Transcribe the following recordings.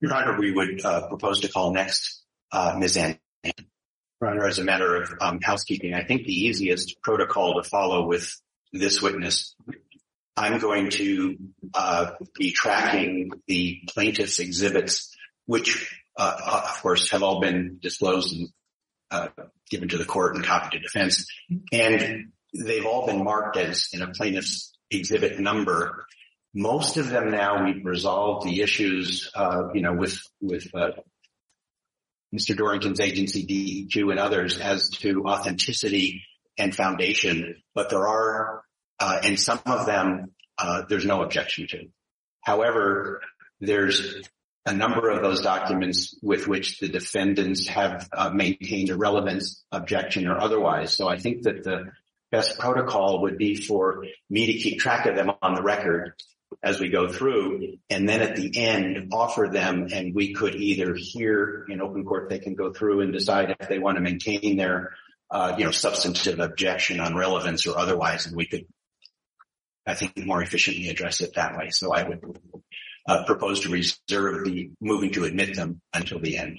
Your Honor, we would propose to call next Ms. Ann. Your Honor, as a matter of housekeeping, I think the easiest protocol to follow with this witness, I'm going to be tracking the plaintiff's exhibits, which, of course, have all been disclosed and given to the court and copied to defense. And they've all been marked as in a plaintiff's exhibit number. Most of them now we've resolved the issues, with Mr. Dorrington's agency, DEQ, and others as to authenticity and foundation. But there are, and some of them, there's no objection to. However, there's a number of those documents with which the defendants have maintained a relevance objection or otherwise. So I think that the best protocol would be for me to keep track of them on the record as we go through, and then at the end offer them, and we could either hear in open court, they can go through and decide if they want to maintain their substantive objection on relevance or otherwise, and we could, I think, more efficiently address it that way. So I would propose to reserve the moving to admit them until the end.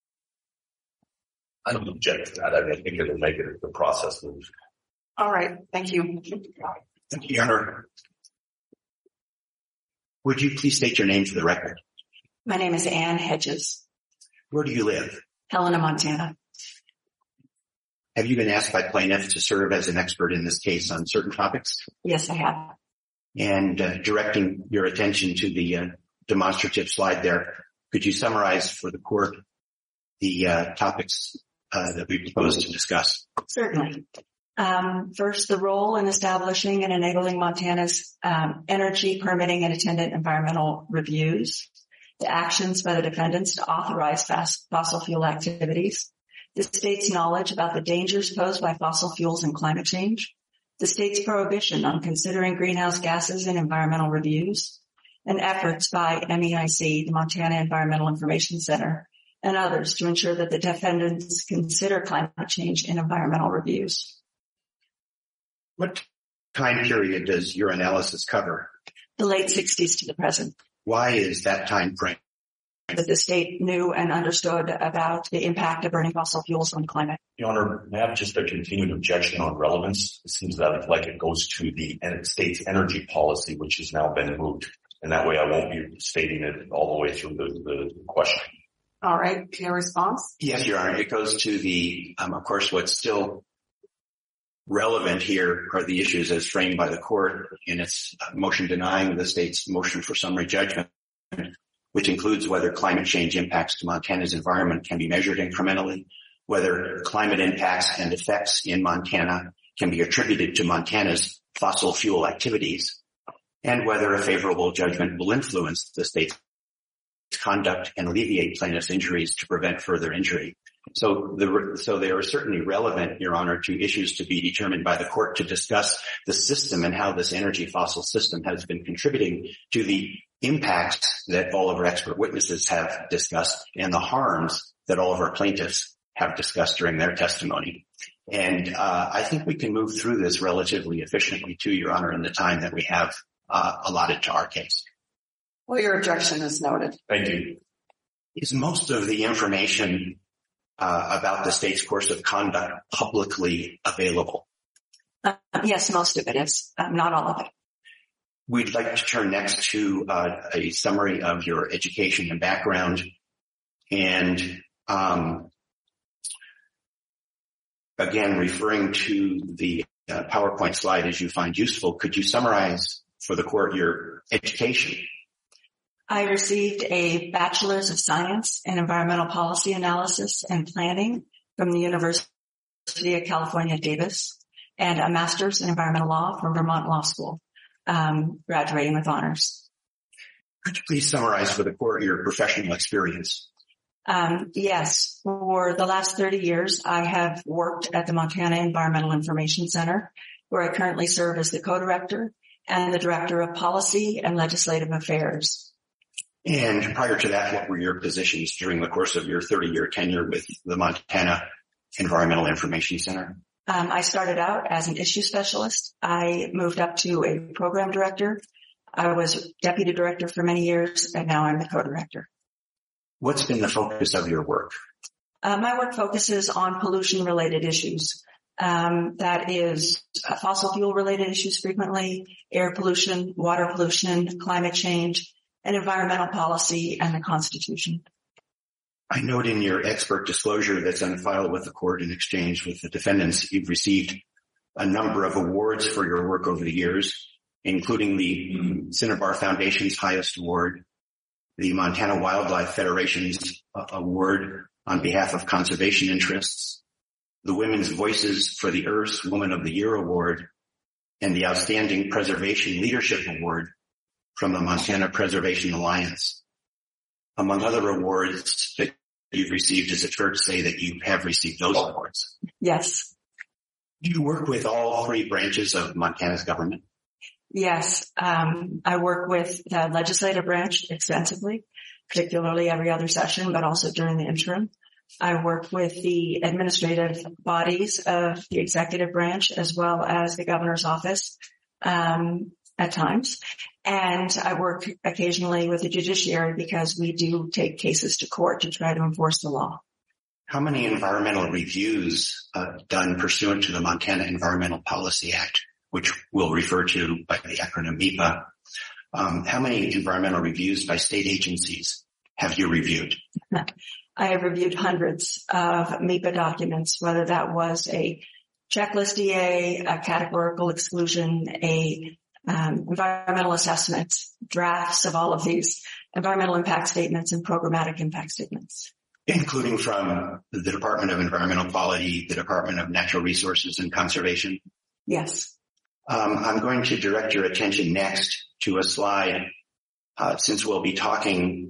I don't object to that. I think it'll make it the process moves. All right. Thank you. Thank you, Your Honor. Would you please state your name for the record? My name is Ann Hedges. Where do you live? Helena, Montana. Have you been asked by plaintiff to serve as an expert in this case on certain topics? Yes, I have. And directing your attention to the demonstrative slide there, could you summarize for the court the topics that we propose to discuss? Certainly. First, the role in establishing and enabling Montana's energy permitting and attendant environmental reviews, the actions by the defendants to authorize fossil fuel activities, the state's knowledge about the dangers posed by fossil fuels and climate change, the state's prohibition on considering greenhouse gases in environmental reviews, and efforts by MEIC, the Montana Environmental Information Center, and others to ensure that the defendants consider climate change in environmental reviews. What time period does your analysis cover? The late 60s to the present. Why is that time frame? That the state knew and understood about the impact of burning fossil fuels on climate. Your Honor, may I have just a continued objection on relevance? It seems that like it goes to the state's energy policy, which has now been moved. And that way I won't be stating it all the way through the question. All right. Your response? Yes, Your Honor. It goes to the, of course, what's still relevant here are the issues as framed by the court in its motion denying the state's motion for summary judgment, which includes whether climate change impacts to Montana's environment can be measured incrementally, whether climate impacts and effects in Montana can be attributed to Montana's fossil fuel activities, and whether a favorable judgment will influence the state's conduct and alleviate plaintiff's injuries to prevent further injury. So they are certainly relevant, Your Honor, to issues to be determined by the court to discuss the system and how this energy fossil system has been contributing to the impacts that all of our expert witnesses have discussed and the harms that all of our plaintiffs have discussed during their testimony. And I think we can move through this relatively efficiently, too, Your Honor, in the time that we have allotted to our case. Well, your objection is noted. Thank you. Is most of the information about the state's course of conduct publicly available? Yes, most of it is. Not all of it. We'd like to turn next to a summary of your education and background. And again, referring to the PowerPoint slide as you find useful, could you summarize for the court your education? I received a Bachelor's of Science in Environmental Policy Analysis and Planning from the University of California, Davis, and a Master's in Environmental Law from Vermont Law School, graduating with honors. Could you please summarize for the court your professional experience? Yes. For the last 30 years, I have worked at the Montana Environmental Information Center, where I currently serve as the co-director and the director of policy and legislative affairs. And prior to that, what were your positions during the course of your 30-year tenure with the Montana Environmental Information Center? I started out as an issue specialist. I moved up to a program director. I was deputy director for many years, and now I'm the co-director. What's been the focus of your work? My work focuses on pollution-related issues. That is fossil fuel-related issues frequently, air pollution, water pollution, climate change, and environmental policy and the Constitution. I note in your expert disclosure that's on file with the court in exchange with the defendants, you've received a number of awards for your work over the years, including the Cinnabar Foundation's highest award, the Montana Wildlife Federation's award on behalf of conservation interests, the Women's Voices for the Earth's Woman of the Year Award, and the Outstanding Preservation Leadership Award from the Montana Preservation Alliance. Among other awards that you've received, is it fair to say that you have received those awards? Yes. Do you work with all three branches of Montana's government? Yes. I work with the legislative branch extensively, particularly every other session, but also during the interim. I work with the administrative bodies of the executive branch as well as the governor's office at times. And I work occasionally with the judiciary because we do take cases to court to try to enforce the law. How many environmental reviews done pursuant to the Montana Environmental Policy Act, which we'll refer to by the acronym MEPA? How many environmental reviews by state agencies have you reviewed? I have reviewed hundreds of MEPA documents, whether that was a checklist EA, a categorical exclusion, a environmental assessment, drafts of all of these environmental impact statements and programmatic impact statements. Including from the Department of Environmental Quality, the Department of Natural Resources and Conservation? Yes. I'm going to direct your attention next to a slide, since we'll be talking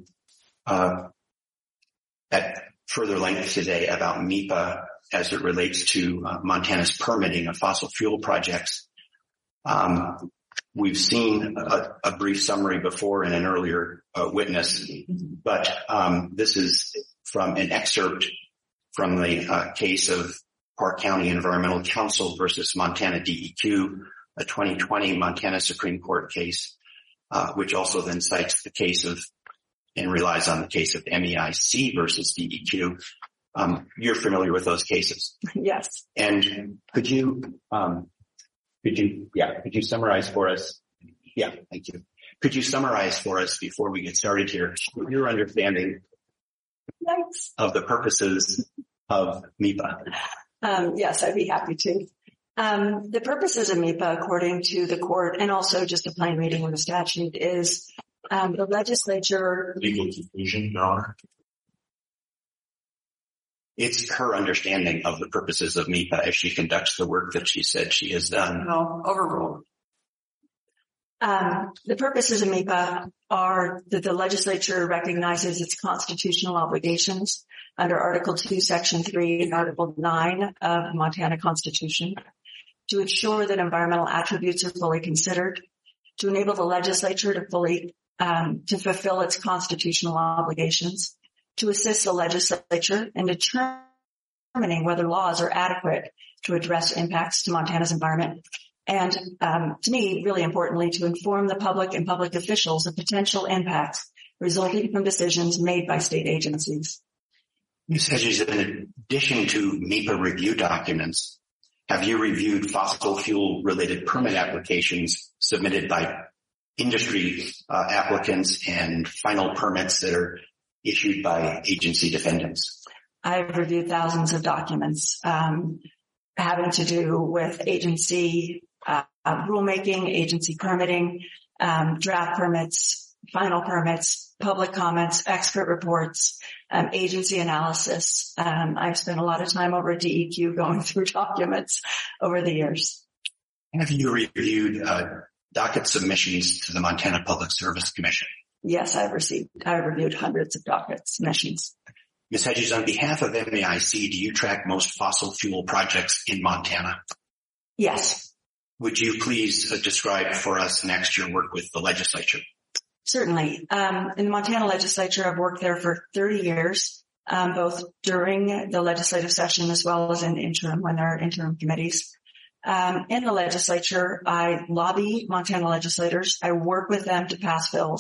at further length today about MEPA as it relates to Montana's permitting of fossil fuel projects. We've seen a brief summary before in an earlier witness, but this is from an excerpt from the case of Park County Environmental Council versus Montana DEQ, a 2020 Montana Supreme Court case, which also then cites the case of and relies on the case of MEIC versus DEQ. You're familiar with those cases? Yes. And could you summarize for us? Yeah, thank you. Could you summarize for us before we get started here your understanding of the purposes of MEPA? Yes, I'd be happy to. The purposes of MEPA, according to the court, and also just a plain reading of the statute, is the legislature. Legal conclusion, Your Honor. It's her understanding of the purposes of MEPA as she conducts the work that she said she has done. No, overruled. The purposes of MEPA are that the legislature recognizes its constitutional obligations under Article 2, Section 3, and Article 9 of the Montana Constitution to ensure that environmental attributes are fully considered, to enable the legislature to fully to fulfill its constitutional obligations, to assist the legislature in determining whether laws are adequate to address impacts to Montana's environment, and to me, really importantly, to inform the public and public officials of potential impacts resulting from decisions made by state agencies. Ms. Hedges, in addition to MEPA review documents, have you reviewed fossil fuel-related permit applications submitted by industry applicants and final permits that are issued by agency defendants? I've reviewed thousands of documents having to do with agency rulemaking, agency permitting, draft permits, final permits, public comments, expert reports, agency analysis. I've spent a lot of time over at DEQ going through documents over the years. Have you reviewed docket submissions to the Montana Public Service Commission? Yes, I've reviewed hundreds of docket submissions. Ms. Hedges, on behalf of MEIC, do you track most fossil fuel projects in Montana? Yes. Would you please describe for us next your work with the legislature? Certainly. In the Montana legislature, I've worked there for 30 years, both during the legislative session as well as in interim when there are interim committees. In the legislature, I lobby Montana legislators. I work with them to pass bills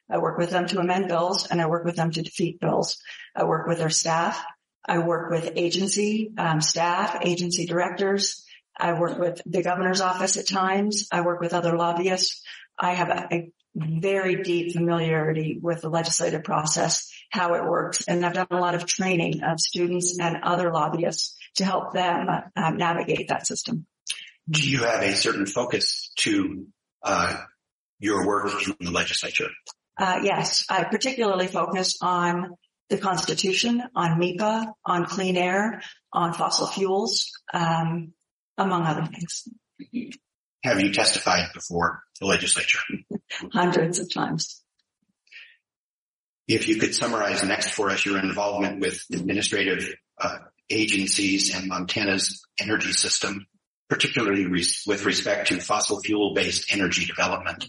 I work with them to amend bills, and I work with them to defeat bills. I work with their staff. I work with agency staff, agency directors. I work with the governor's office at times. I work with other lobbyists. I have a very deep familiarity with the legislative process, how it works, and I've done a lot of training of students and other lobbyists to help them navigate that system. Do you have a certain focus to your work in the legislature? Yes, I particularly focus on the Constitution, on MEPA, on clean air, on fossil fuels, among other things. Have you testified before the legislature? Hundreds of times. If you could summarize next for us your involvement with administrative agencies and Montana's energy system, particularly with respect to fossil fuel-based energy development.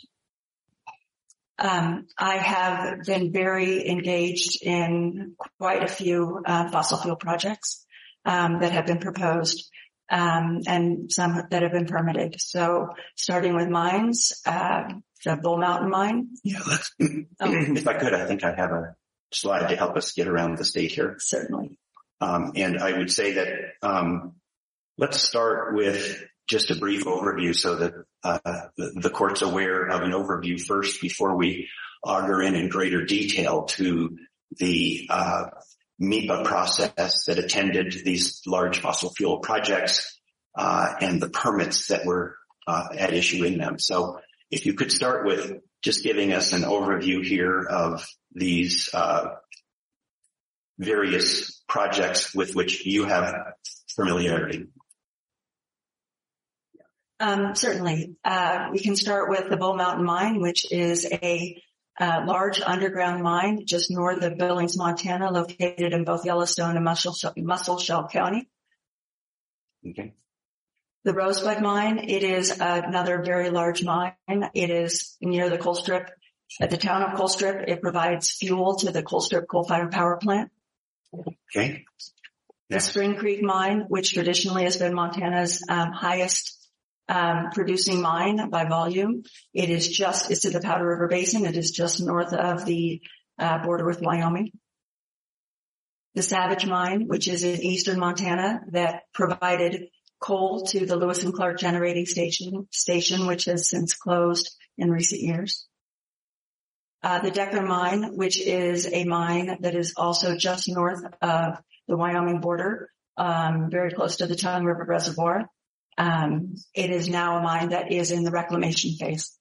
I have been very engaged in quite a few fossil fuel projects that have been proposed, and some that have been permitted. So starting with mines, the Bull Mountain mine. Yeah, if I could, I think I have a slide to help us get around the state here. Certainly. And I would say that let's start with just a brief overview so that the court's aware of an overview first before we auger in greater detail to the MEPA process that attended these large fossil fuel projects and the permits that were at issue in them. So if you could start with just giving us an overview here of these various projects with which you have familiarity. Certainly. We can start with the Bull Mountain Mine, which is a large underground mine just north of Billings, Montana, located in both Yellowstone and Muscle County. Okay. The Rosebud Mine, it is another very large mine. It is near the Colstrip, at the town of Colstrip. It provides fuel to the Colstrip coal-fired power plant. Okay. The Spring Creek Mine, which traditionally has been Montana's highest producing mine by volume. It's in the Powder River Basin. It is just north of the border with Wyoming. The Savage Mine, which is in eastern Montana, that provided coal to the Lewis and Clark Generating Station, which has since closed in recent years. The Decker Mine, which is a mine that is also just north of the Wyoming border, very close to the Tongue River Reservoir. It is now a mine that is in the reclamation phase.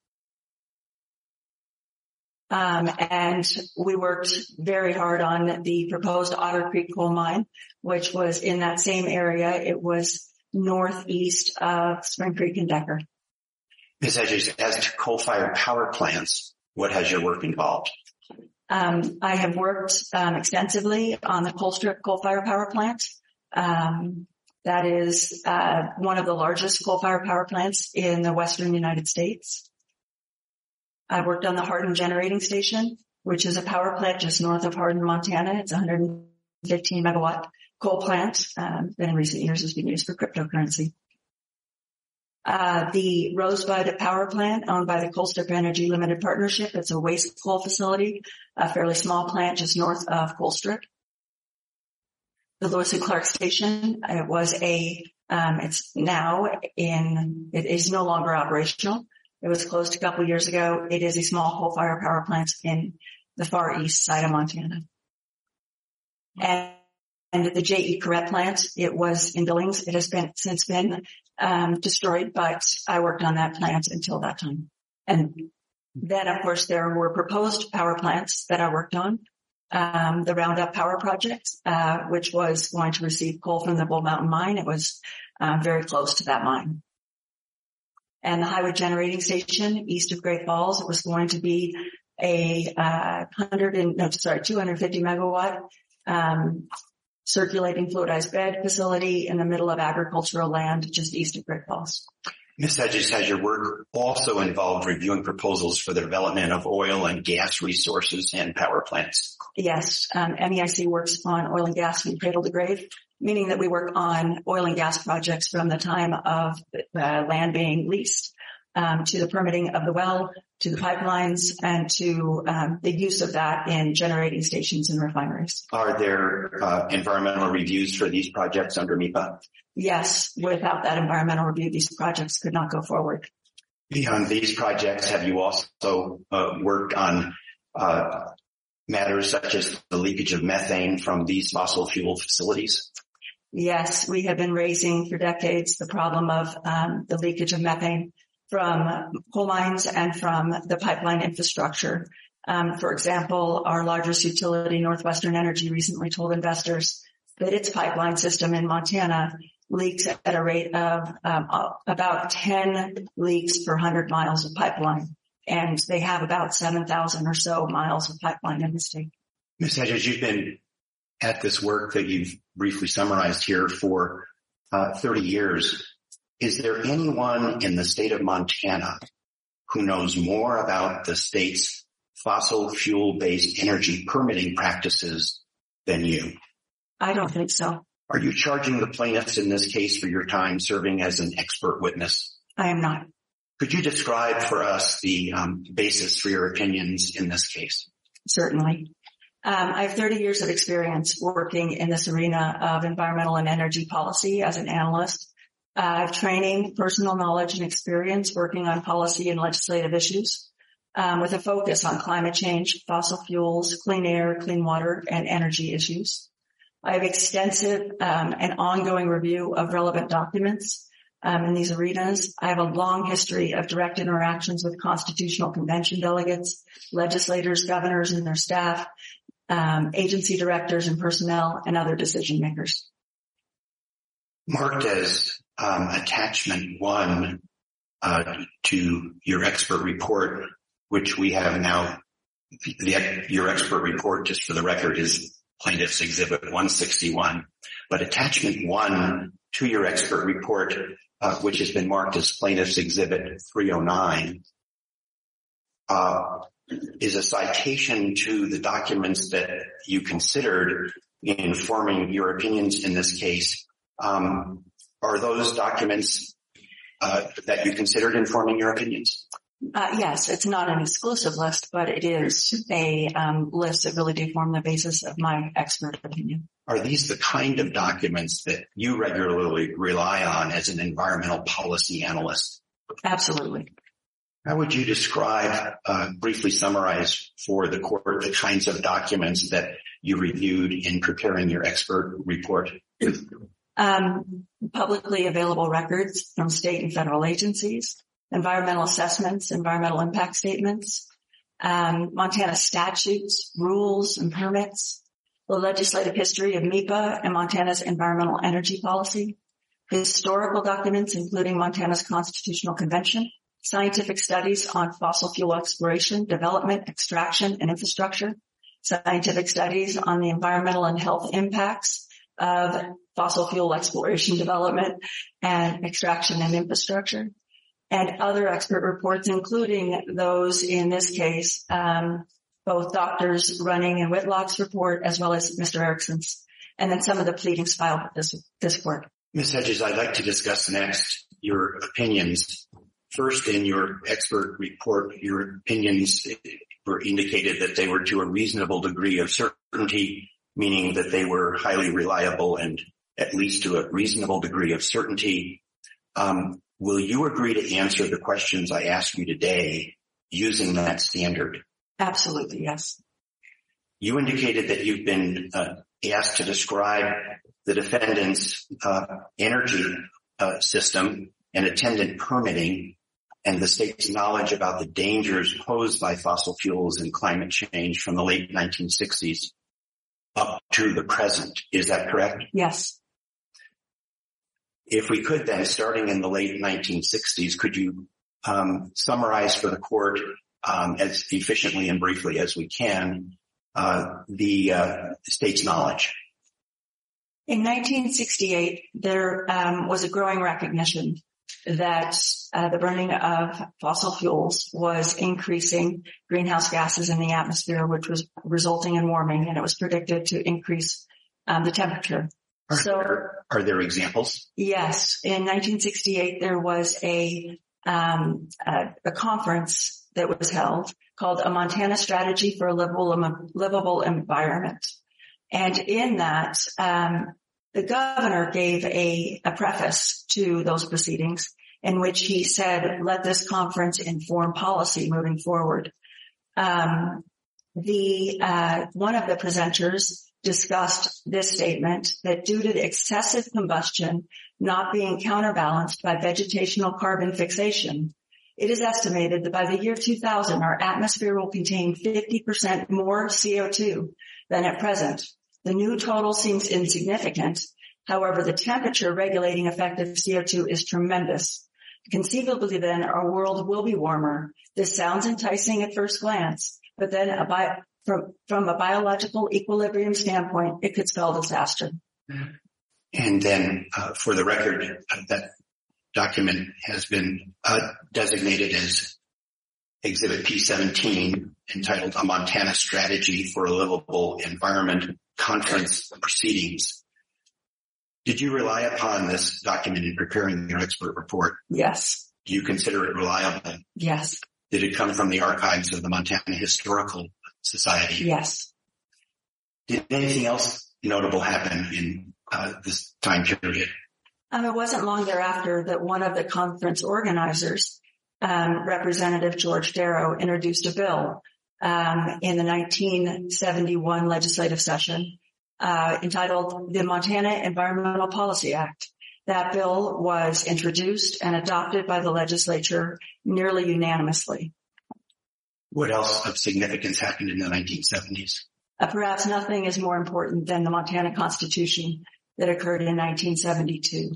And we worked very hard on the proposed Otter Creek coal mine, which was in that same area. It was northeast of Spring Creek and Decker. Ms. Hedges, as to coal-fired power plants, what has your work involved? I have worked extensively on the Colstrip coal-fired power plant. That is one of the largest coal-fired power plants in the western United States. I worked on the Hardin Generating Station, which is a power plant just north of Hardin, Montana. It's a 115 megawatt coal plant that in recent years has been used for cryptocurrency. The Rosebud Power Plant, owned by the Colstrip Energy Limited Partnership. It's a waste coal facility, a fairly small plant just north of Colstrip. The Lewis and Clark Station, it is no longer operational. It was closed a couple years ago. It is a small coal-fired power plant in the far east side of Montana. And the J.E. Corrette plant, it was in Billings. It has since been destroyed, but I worked on that plant until that time. And then, of course, there were proposed power plants that I worked on. The Roundup Power Project, which was going to receive coal from the Bull Mountain Mine. It was very close to that mine. And the Highwood Generating Station east of Great Falls, it was going to be a 250 megawatt circulating fluidized bed facility in the middle of agricultural land just east of Great Falls. Ms. Hedges, has your work also involved reviewing proposals for the development of oil and gas resources and power plants? Yes. MEIC works on oil and gas from cradle to grave, meaning that we work on oil and gas projects from the time of land being leased to the permitting of the well, to the pipelines, and to the use of that in generating stations and refineries. Are there environmental reviews for these projects under MEPA? Yes. Without that environmental review, these projects could not go forward. Beyond these projects, have you also worked on matters such as the leakage of methane from these fossil fuel facilities? Yes, we have been raising for decades the problem of the leakage of methane from coal mines and from the pipeline infrastructure. For example, our largest utility, Northwestern Energy, recently told investors that its pipeline system in Montana leaks at a rate of about 10 leaks per 100 miles of pipeline. And they have about 7,000 or so miles of pipeline in the state. Ms. Hedges, you've been at this work that you've briefly summarized here for 30 years. Is there anyone in the state of Montana who knows more about the state's fossil fuel-based energy permitting practices than you? I don't think so. Are you charging the plaintiffs in this case for your time serving as an expert witness? I am not. Could you describe for us the basis for your opinions in this case? Certainly. I have 30 years of experience working in this arena of environmental and energy policy as an analyst. Training, personal knowledge, and experience working on policy and legislative issues with a focus on climate change, fossil fuels, clean air, clean water, and energy issues. I have extensive and ongoing review of relevant documents in these arenas. I have a long history of direct interactions with Constitutional Convention delegates, legislators, governors and their staff, agency directors and personnel, and other decision makers. Marked as attachment 1 to your expert report, which we have now, your expert report, just for the record, is Plaintiff's Exhibit 161. But attachment 1 to your expert report, which has been marked as Plaintiff's Exhibit 309, is a citation to the documents that you considered in forming your opinions in this case. Are those documents that you considered in forming your opinions? Yes, it's not an exclusive list, but it is a list that really do form the basis of my expert opinion. Are these the kind of documents that you regularly rely on as an environmental policy analyst? Absolutely. How would you describe, briefly summarize for the court the kinds of documents that you reviewed in preparing your expert report? Publicly available records from state and federal agencies, environmental assessments, environmental impact statements, Montana statutes, rules, and permits, the legislative history of MEPA and Montana's environmental energy policy, historical documents including Montana's Constitutional Convention, scientific studies on fossil fuel exploration, development, extraction, and infrastructure, scientific studies on the environmental and health impacts of fossil fuel exploration, development, and extraction and infrastructure, and other expert reports, including those in this case, both Doctors Running and Whitlock's report, as well as Mr. Erickson's, and then some of the pleadings filed with this court. Ms. Hedges, I'd like to discuss next your opinions. First, in your expert report, your opinions were indicated that they were to a reasonable degree of certainty, meaning that they were highly reliable and at least to a reasonable degree of certainty. Will you agree to answer the questions I asked you today using that standard? Absolutely, yes. You indicated that you've been asked to describe the defendant's energy system and attendant permitting and the state's knowledge about the dangers posed by fossil fuels and climate change from the late 1960s up to the present. Is that correct? Yes. If we could then, starting in the late 1960s, could you summarize for the court as efficiently and briefly as we can the state's knowledge? In 1968, there was a growing recognition that the burning of fossil fuels was increasing greenhouse gases in the atmosphere, which was resulting in warming, and it was predicted to increase the temperature. Are there examples? Yes. In 1968, there was a a conference that was held called A Montana Strategy for a Livable Environment. And in that, the governor gave a preface to those proceedings in which he said, let this conference inform policy moving forward. One of the presenters discussed this statement that due to the excessive combustion not being counterbalanced by vegetational carbon fixation, it is estimated that by the year 2000, our atmosphere will contain 50% more CO2 than at present. The new total seems insignificant. However, the temperature regulating effect of CO2 is tremendous. Conceivably then, our world will be warmer. This sounds enticing at first glance, but then from a biological equilibrium standpoint, it could spell disaster. And then, for the record, that document has been designated as Exhibit P17, entitled A Montana Strategy for a Livable Environment Conference Proceedings. Did you rely upon this document in preparing your expert report? Yes. Do you consider it reliable? Yes. Did it come from the archives of the Montana Historical Society? Yes. Did anything else notable happen in this time period? It wasn't long thereafter that one of the conference organizers, Representative George Darrow, introduced a bill in the 1971 legislative session entitled the Montana Environmental Policy Act. That bill was introduced and adopted by the legislature nearly unanimously. What else of significance happened in the 1970s? Perhaps nothing is more important than the Montana Constitution that occurred in 1972.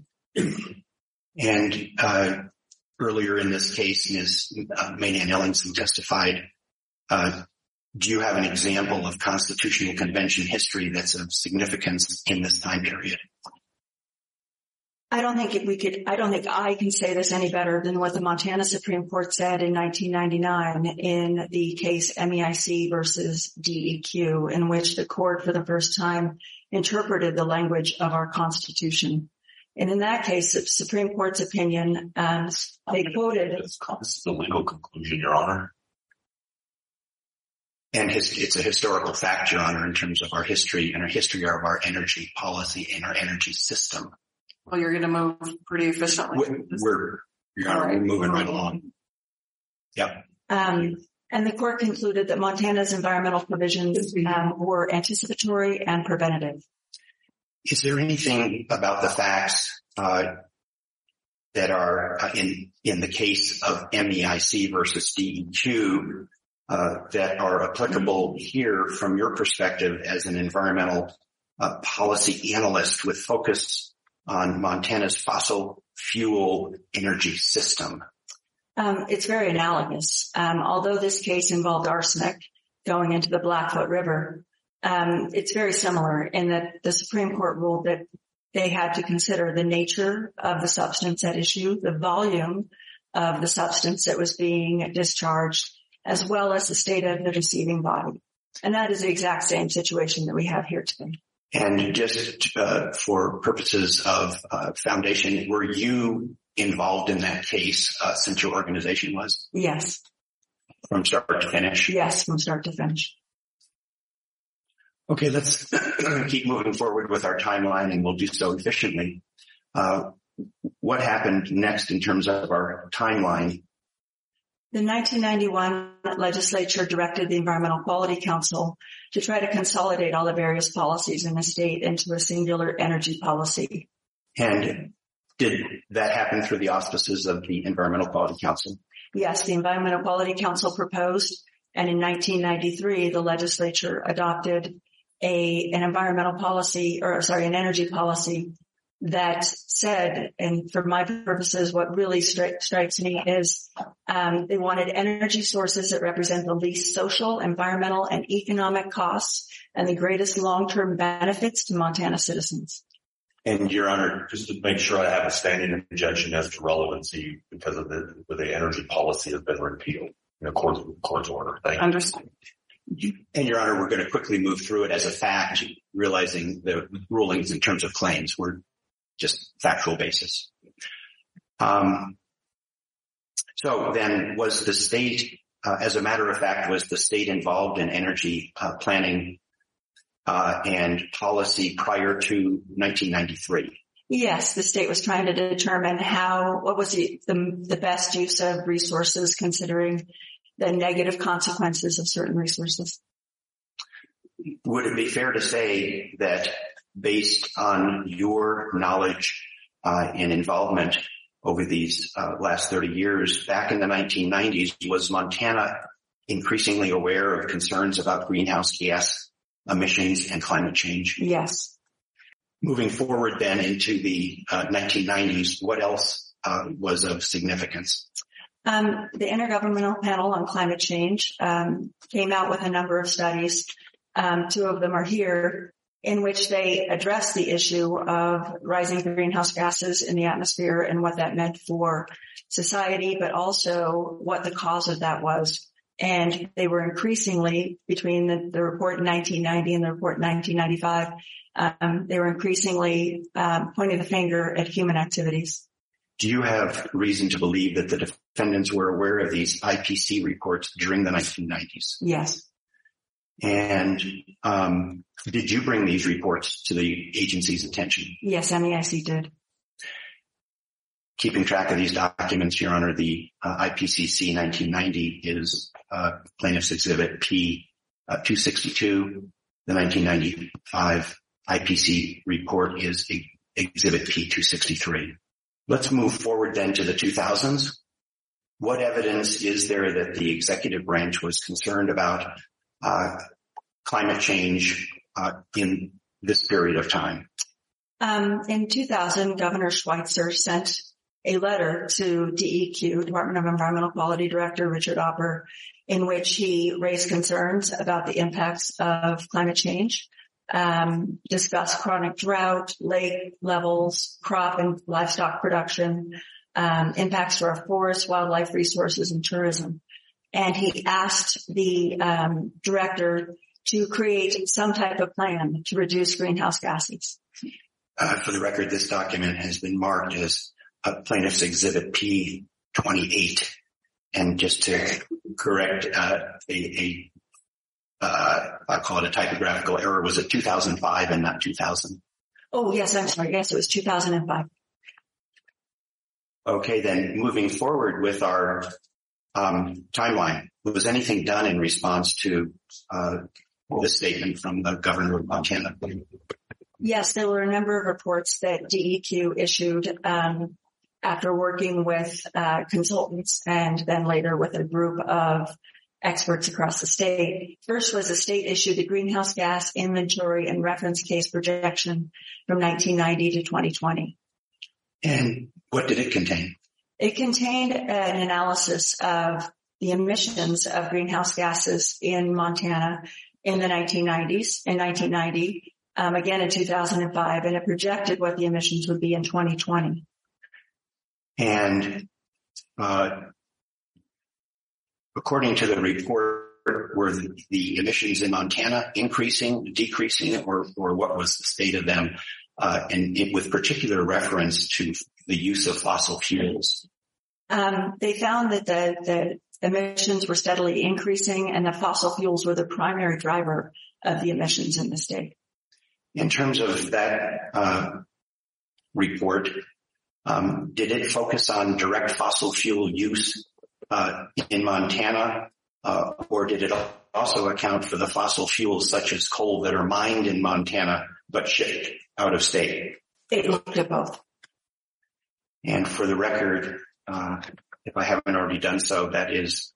And earlier in this case, Ms. Maynann Ellingson testified. Do you have an example of constitutional convention history that's of significance in this time period? I don't think I can say this any better than what the Montana Supreme Court said in 1999 in the case MEIC versus DEQ, in which the court for the first time interpreted the language of our Constitution. And in that case, the Supreme Court's opinion, they quoted... This is the legal conclusion, Your Honor. And it's a historical fact, Your Honor, in terms of our history and our history of our energy policy and our energy system. Well, you're going to move pretty efficiently. We're moving right along. Yep. And the court concluded that Montana's environmental provisions were anticipatory and preventative. Is there anything about the facts that are in the case of MEIC versus DEQ that are applicable here from your perspective as an environmental policy analyst with focus on Montana's fossil fuel energy system? It's very analogous. Although this case involved arsenic going into the Blackfoot River, it's very similar in that the Supreme Court ruled that they had to consider the nature of the substance at issue, the volume of the substance that was being discharged, as well as the state of the receiving body. And that is the exact same situation that we have here today. And just for purposes of foundation, were you involved in that case since your organization was? Yes. From start to finish? Yes, from start to finish. Okay, let's keep moving forward with our timeline, and we'll do so efficiently. What happened next in terms of our timeline? The 1991 legislature directed the Environmental Quality Council to try to consolidate all the various policies in the state into a singular energy policy. And did that happen through the auspices of the Environmental Quality Council? Yes, the Environmental Quality Council proposed, and in 1993, the legislature adopted an energy policy that said, and for my purposes, what really strikes me is they wanted energy sources that represent the least social, environmental, and economic costs and the greatest long-term benefits to Montana citizens. And Your Honor, just to make sure I have a standing objection as to relevancy because of the energy policy has been repealed in a court's order. Thank you. Understood. And Your Honor, we're going to quickly move through it as a fact, realizing the rulings in terms of claims were just factual basis. So then was the state, as a matter of fact, was the state involved in energy planning and policy prior to 1993? Yes, the state was trying to determine what was the best use of resources considering the negative consequences of certain resources. Would it be fair to say that based on your knowledge and involvement over these last 30 years, back in the 1990s, was Montana increasingly aware of concerns about greenhouse gas emissions and climate change? Yes. Moving forward then into the 1990s, what else was of significance? The Intergovernmental Panel on Climate Change came out with a number of studies. Two of them are here, in which they addressed the issue of rising greenhouse gases in the atmosphere and what that meant for society, but also what the cause of that was. And they were increasingly, between the report in 1990 and the report in 1995, they were increasingly pointing the finger at human activities. Do you have reason to believe that the defendants were aware of these IPC reports during the 1990s? Yes. And did you bring these reports to the agency's attention? Yes, MEIC did. Keeping track of these documents, Your Honor, the IPCC 1990 is Plaintiff's Exhibit P 262. The 1995 IPC report is Exhibit P 263. Let's move forward then to the 2000s. What evidence is there that the executive branch was concerned about climate change in this period of time? In 2000, Governor Schweitzer sent a letter to DEQ, Department of Environmental Quality Director Richard Opper, in which he raised concerns about the impacts of climate change, discussed chronic drought, lake levels, crop and livestock production, impacts to our forests, wildlife resources, and tourism. And he asked the director to create some type of plan to reduce greenhouse gases. For the record, this document has been marked as Plaintiff's Exhibit P 28. And just to correct I call it a typographical error, was it 2005 and not 2000? Oh, yes, I'm sorry. Yes, it was 2005. Okay, then moving forward with our timeline, was anything done in response to the statement from the governor of Montana? Yes, there were a number of reports that DEQ issued after working with consultants and then later with a group of experts across the state. First was the state issued the greenhouse gas inventory and reference case projection from 1990 to 2020. And what did it contain? It contained an analysis of the emissions of greenhouse gases in Montana in the 1990s, in 1990, again in 2005, and it projected what the emissions would be in 2020. And according to the report, were the emissions in Montana increasing, decreasing, or what was the state of them? And with particular reference to the use of fossil fuels? They found that the emissions were steadily increasing and that fossil fuels were the primary driver of the emissions in the state. In terms of that report, did it focus on direct fossil fuel use in Montana, or did it also account for the fossil fuels such as coal that are mined in Montana but shipped out of state? It looked at both. And for the record, if I haven't already done so, that is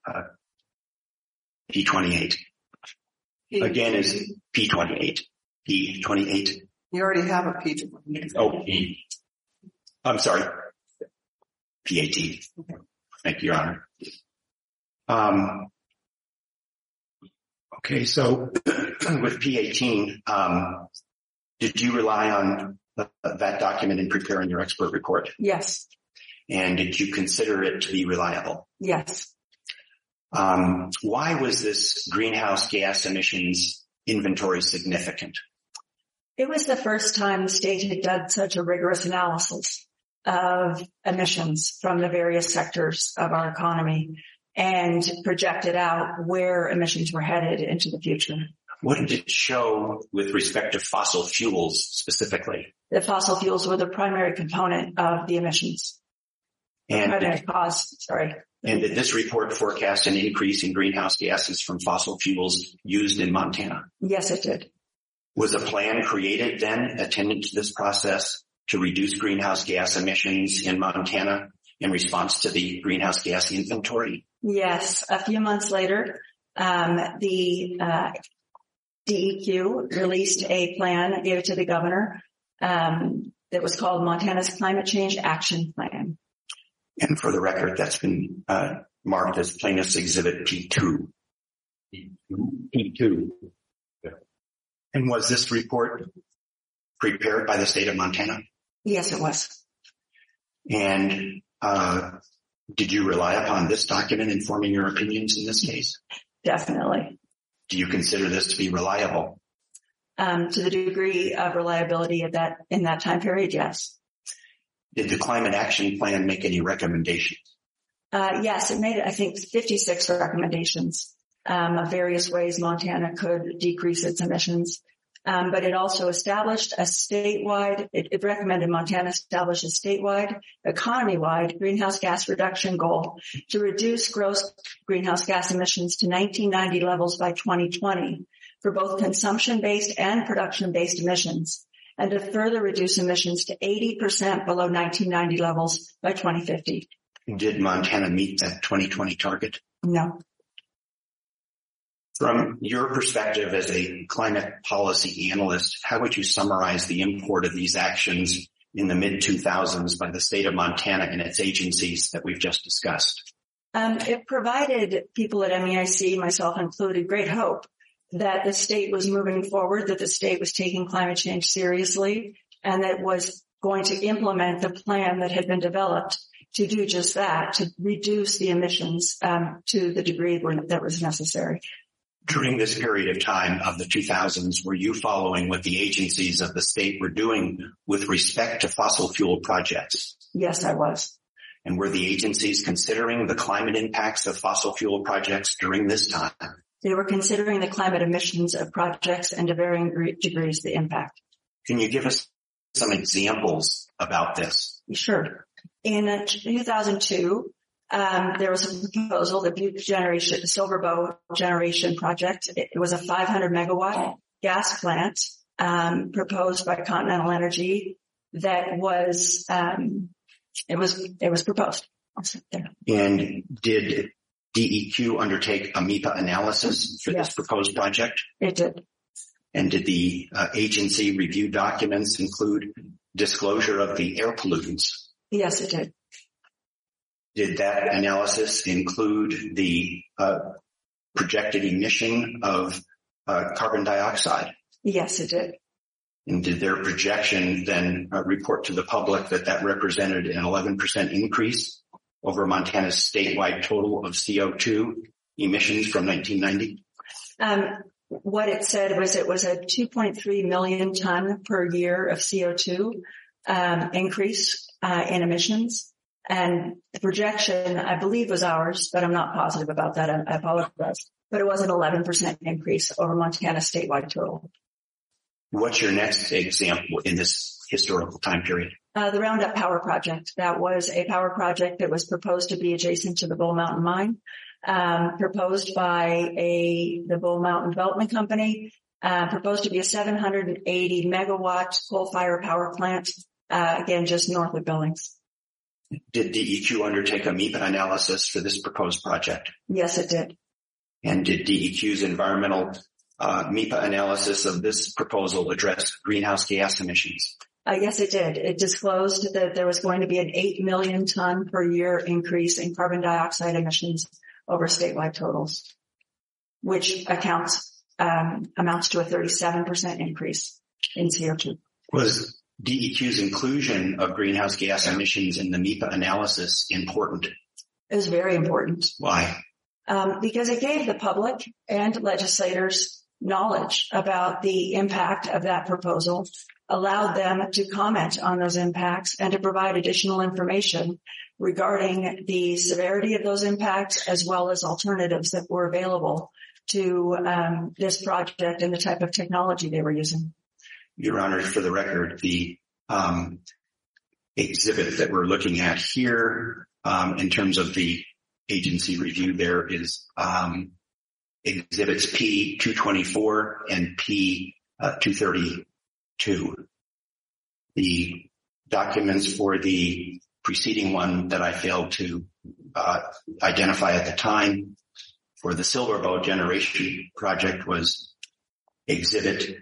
P28. Again, is P28. P28. You already have a P28. Oh, I'm sorry. P18. Thank you, Your Honor. Okay, so with P18, did you rely on that document in preparing your expert report? Yes. And did you consider it to be reliable? Yes. Why was this greenhouse gas emissions inventory significant? It was the first time the state had done such a rigorous analysis. of emissions from the various sectors of our economy and projected out where emissions were headed into the future. What did it show with respect to fossil fuels specifically? The fossil fuels were the primary component of the emissions. And primary cause, sorry. And did this report forecast an increase in greenhouse gases from fossil fuels used in Montana? Yes, it did. Was a plan created then attendant to this process to reduce greenhouse gas emissions in Montana in response to the greenhouse gas inventory? Yes. A few months later, the DEQ released a plan, gave it to the governor, that was called Montana's Climate Change Action Plan. And for the record, that's been marked as Plaintiff's Exhibit P2. P2. Yeah. And was this report prepared by the state of Montana? Yes, it was. And did you rely upon this document in forming your opinions in this case? Definitely. Do you consider this to be reliable? To the degree of reliability of that in that time period, yes. Did the Climate Action Plan make any recommendations? Yes, it made, I think, 56 recommendations of various ways Montana could decrease its emissions. But it also established a statewide, it recommended Montana establish a statewide, economy-wide greenhouse gas reduction goal to reduce gross greenhouse gas emissions to 1990 levels by 2020 for both consumption-based and production-based emissions, and to further reduce emissions to 80% below 1990 levels by 2050. Did Montana meet that 2020 target? No. From your perspective as a climate policy analyst, how would you summarize the import of these actions in the mid-2000s by the state of Montana and its agencies that we've just discussed? It provided people at MEIC, myself included, great hope that the state was moving forward, that the state was taking climate change seriously, and that was going to implement the plan that had been developed to do just that, to reduce the emissions to the degree that was necessary. During this period of time of the 2000s, were you following what the agencies of the state were doing with respect to fossil fuel projects? Yes, I was. And were the agencies considering the climate impacts of fossil fuel projects during this time? They were considering the climate emissions of projects and to varying degrees the impact. Can you give us some examples about this? Sure. In 2002, there was a proposal, the Butte Generation, the Silverbow Generation Project. It was a 500 megawatt gas plant proposed by Continental Energy that was it was proposed. I'll sit there. And did DEQ undertake a MEPA analysis for this proposed project? It did. And did the agency review documents include disclosure of the air pollutants? Yes, it did. Did that analysis include the projected emission of carbon dioxide? Yes, it did. And did their projection then report to the public that that represented an 11% increase over Montana's statewide total of CO2 emissions from 1990? What it said was it was a 2.3 million ton per year of CO2 increase in emissions. And the projection, I believe, was ours, but I'm not positive about that. I apologize. But it was an 11% increase over Montana's statewide total. What's your next example in this historical time period? The Roundup Power Project. That was a power project that was proposed to be adjacent to the Bull Mountain Mine, proposed by the Bull Mountain Development Company, proposed to be a 780 megawatt coal-fired power plant, again, just north of Billings. Did DEQ undertake a MEPA analysis for this proposed project? Yes, it did. And did DEQ's environmental MEPA analysis of this proposal address greenhouse gas emissions? Yes, it did. It disclosed that there was going to be an 8 million ton per year increase in carbon dioxide emissions over statewide totals, which amounts to a 37% increase in CO2. Was DEQ's inclusion of greenhouse gas emissions in the MEPA analysis important? It was very important. Why? Because it gave the public and legislators knowledge about the impact of that proposal, allowed them to comment on those impacts and to provide additional information regarding the severity of those impacts as well as alternatives that were available to this project and the type of technology they were using. Your Honor, for the record, the exhibit that we're looking at here in terms of the agency review, there is exhibits P224 and P232. The documents for the preceding one that I failed to identify at the time for the Silverbow Generation Project was exhibit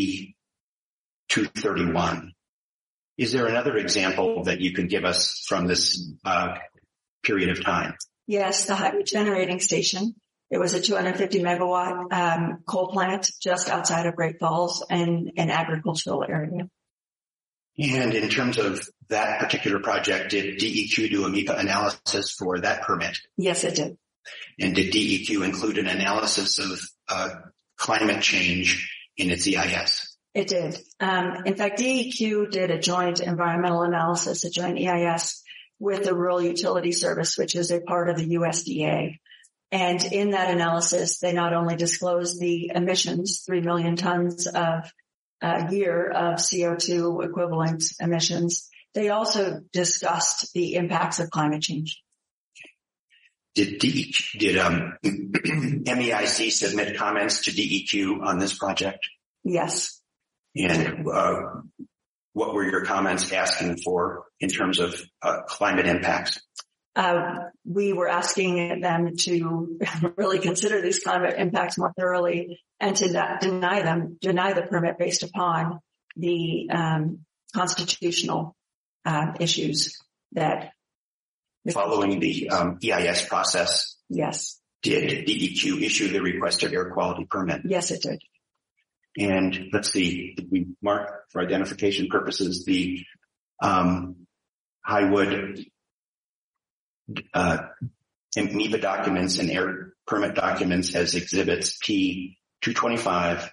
P231. Is there another example that you can give us from this period of time? Yes, the Highwood Generating Station. It was a 250 megawatt coal plant just outside of Great Falls in an agricultural area. And in terms of that particular project, did DEQ do a MEPA analysis for that permit? Yes, it did. And did DEQ include an analysis of climate change in its EIS? It did. In fact, DEQ did a joint environmental analysis, a joint EIS with the Rural Utility Service, which is a part of the USDA. And in that analysis, they not only disclosed the emissions, 3 million tons of a year of CO2 equivalent emissions, they also discussed the impacts of climate change. Did MEIC submit comments to DEQ on this project? Yes. And what were your comments asking for in terms of climate impacts? We were asking them to really consider these climate impacts more thoroughly and to not deny the permit based upon the constitutional issues that. Following the EIS process. Yes. Did DEQ issue the requested air quality permit? Yes, it did. And let's see, did we mark for identification purposes the Highwood MEPA documents and air permit documents as exhibits P225,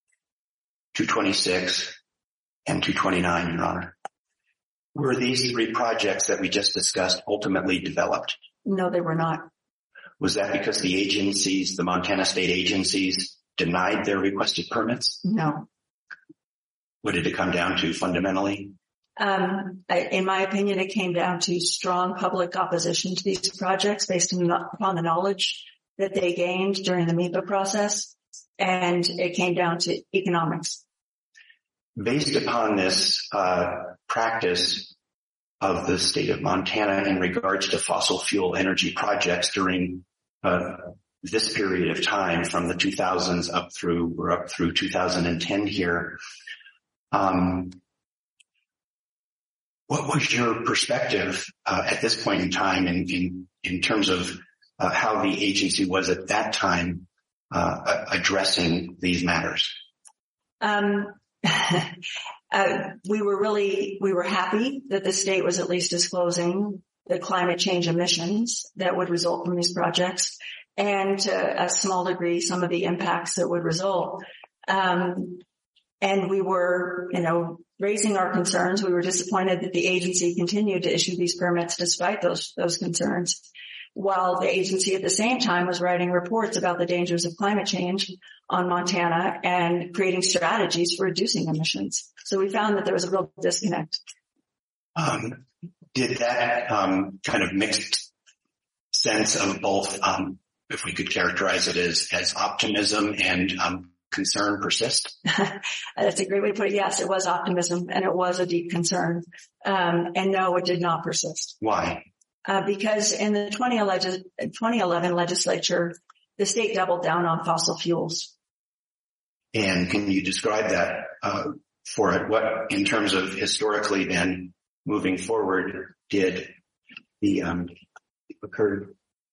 226, and 229, Your Honor? Were these three projects that we just discussed ultimately developed? No, they were not. Was that because the agencies, the Montana state agencies, denied their requested permits? No. What did it come down to fundamentally? In my opinion, it came down to strong public opposition to these projects based upon the knowledge that they gained during the MEPA process, and it came down to economics. Based upon this practice of the state of Montana in regards to fossil fuel energy projects during this period of time from the 2000s up through 2010 here, what was your perspective at this point in time in terms of how the agency was at that time addressing these matters? We were happy that the state was at least disclosing the climate change emissions that would result from these projects and to a small degree some of the impacts that would result. And we were, raising our concerns. We were disappointed that the agency continued to issue these permits despite those concerns, while the agency at the same time was writing reports about the dangers of climate change on Montana and creating strategies for reducing emissions. So we found that there was a real disconnect. Did that kind of mixed sense of both, if we could characterize it as optimism and concern persist? That's a great way to put it. Yes, it was optimism and it was a deep concern. And no, it did not persist. Why? Because in the 2011 legislature, the state doubled down on fossil fuels. And can you describe that for it? What, in terms of historically then moving forward, did the occurred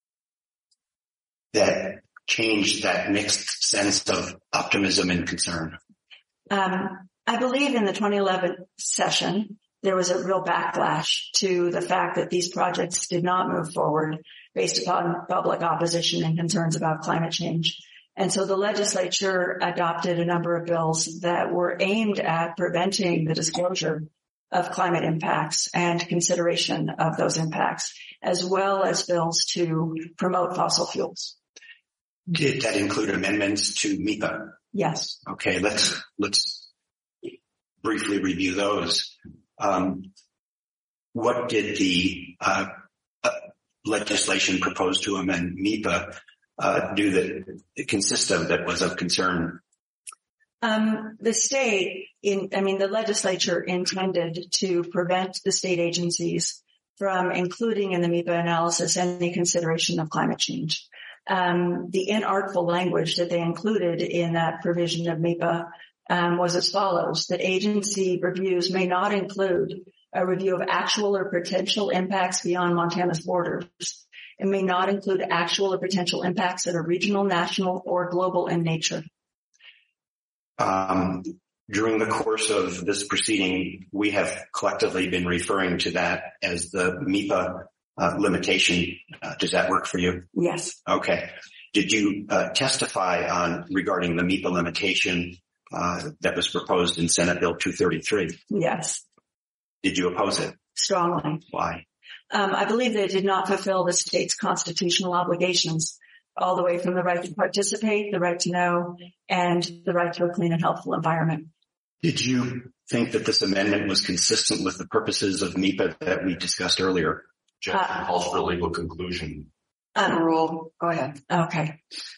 that changed that mixed sense of optimism and concern? I believe in the 2011 session, there was a real backlash to the fact that these projects did not move forward based upon public opposition and concerns about climate change. And so the legislature adopted a number of bills that were aimed at preventing the disclosure of climate impacts and consideration of those impacts, as well as bills to promote fossil fuels. Did that include amendments to MEPA? Yes. Okay, let's briefly review those. What did the legislation proposed to amend MEPA do that consist of that was of concern? The legislature intended to prevent the state agencies from including in the MEPA analysis any consideration of climate change. The inartful language that they included in that provision of MEPA was as follows: that agency reviews may not include a review of actual or potential impacts beyond Montana's borders, and may not include actual or potential impacts that are regional, national, or global in nature. During the course of this proceeding, we have collectively been referring to that as the MEPA limitation. Does that work for you? Yes. Okay. Did you testify regarding the MEPA limitation that was proposed in Senate Bill 233? Yes. Did you oppose it? Strongly. Why? I believe that it did not fulfill the state's constitutional obligations, all the way from the right to participate, the right to know, and the right to a clean and healthful environment. Did you think that this amendment was consistent with the purposes of MEPA that we discussed earlier? Objection calls for a legal conclusion. Rule. Go ahead. Okay.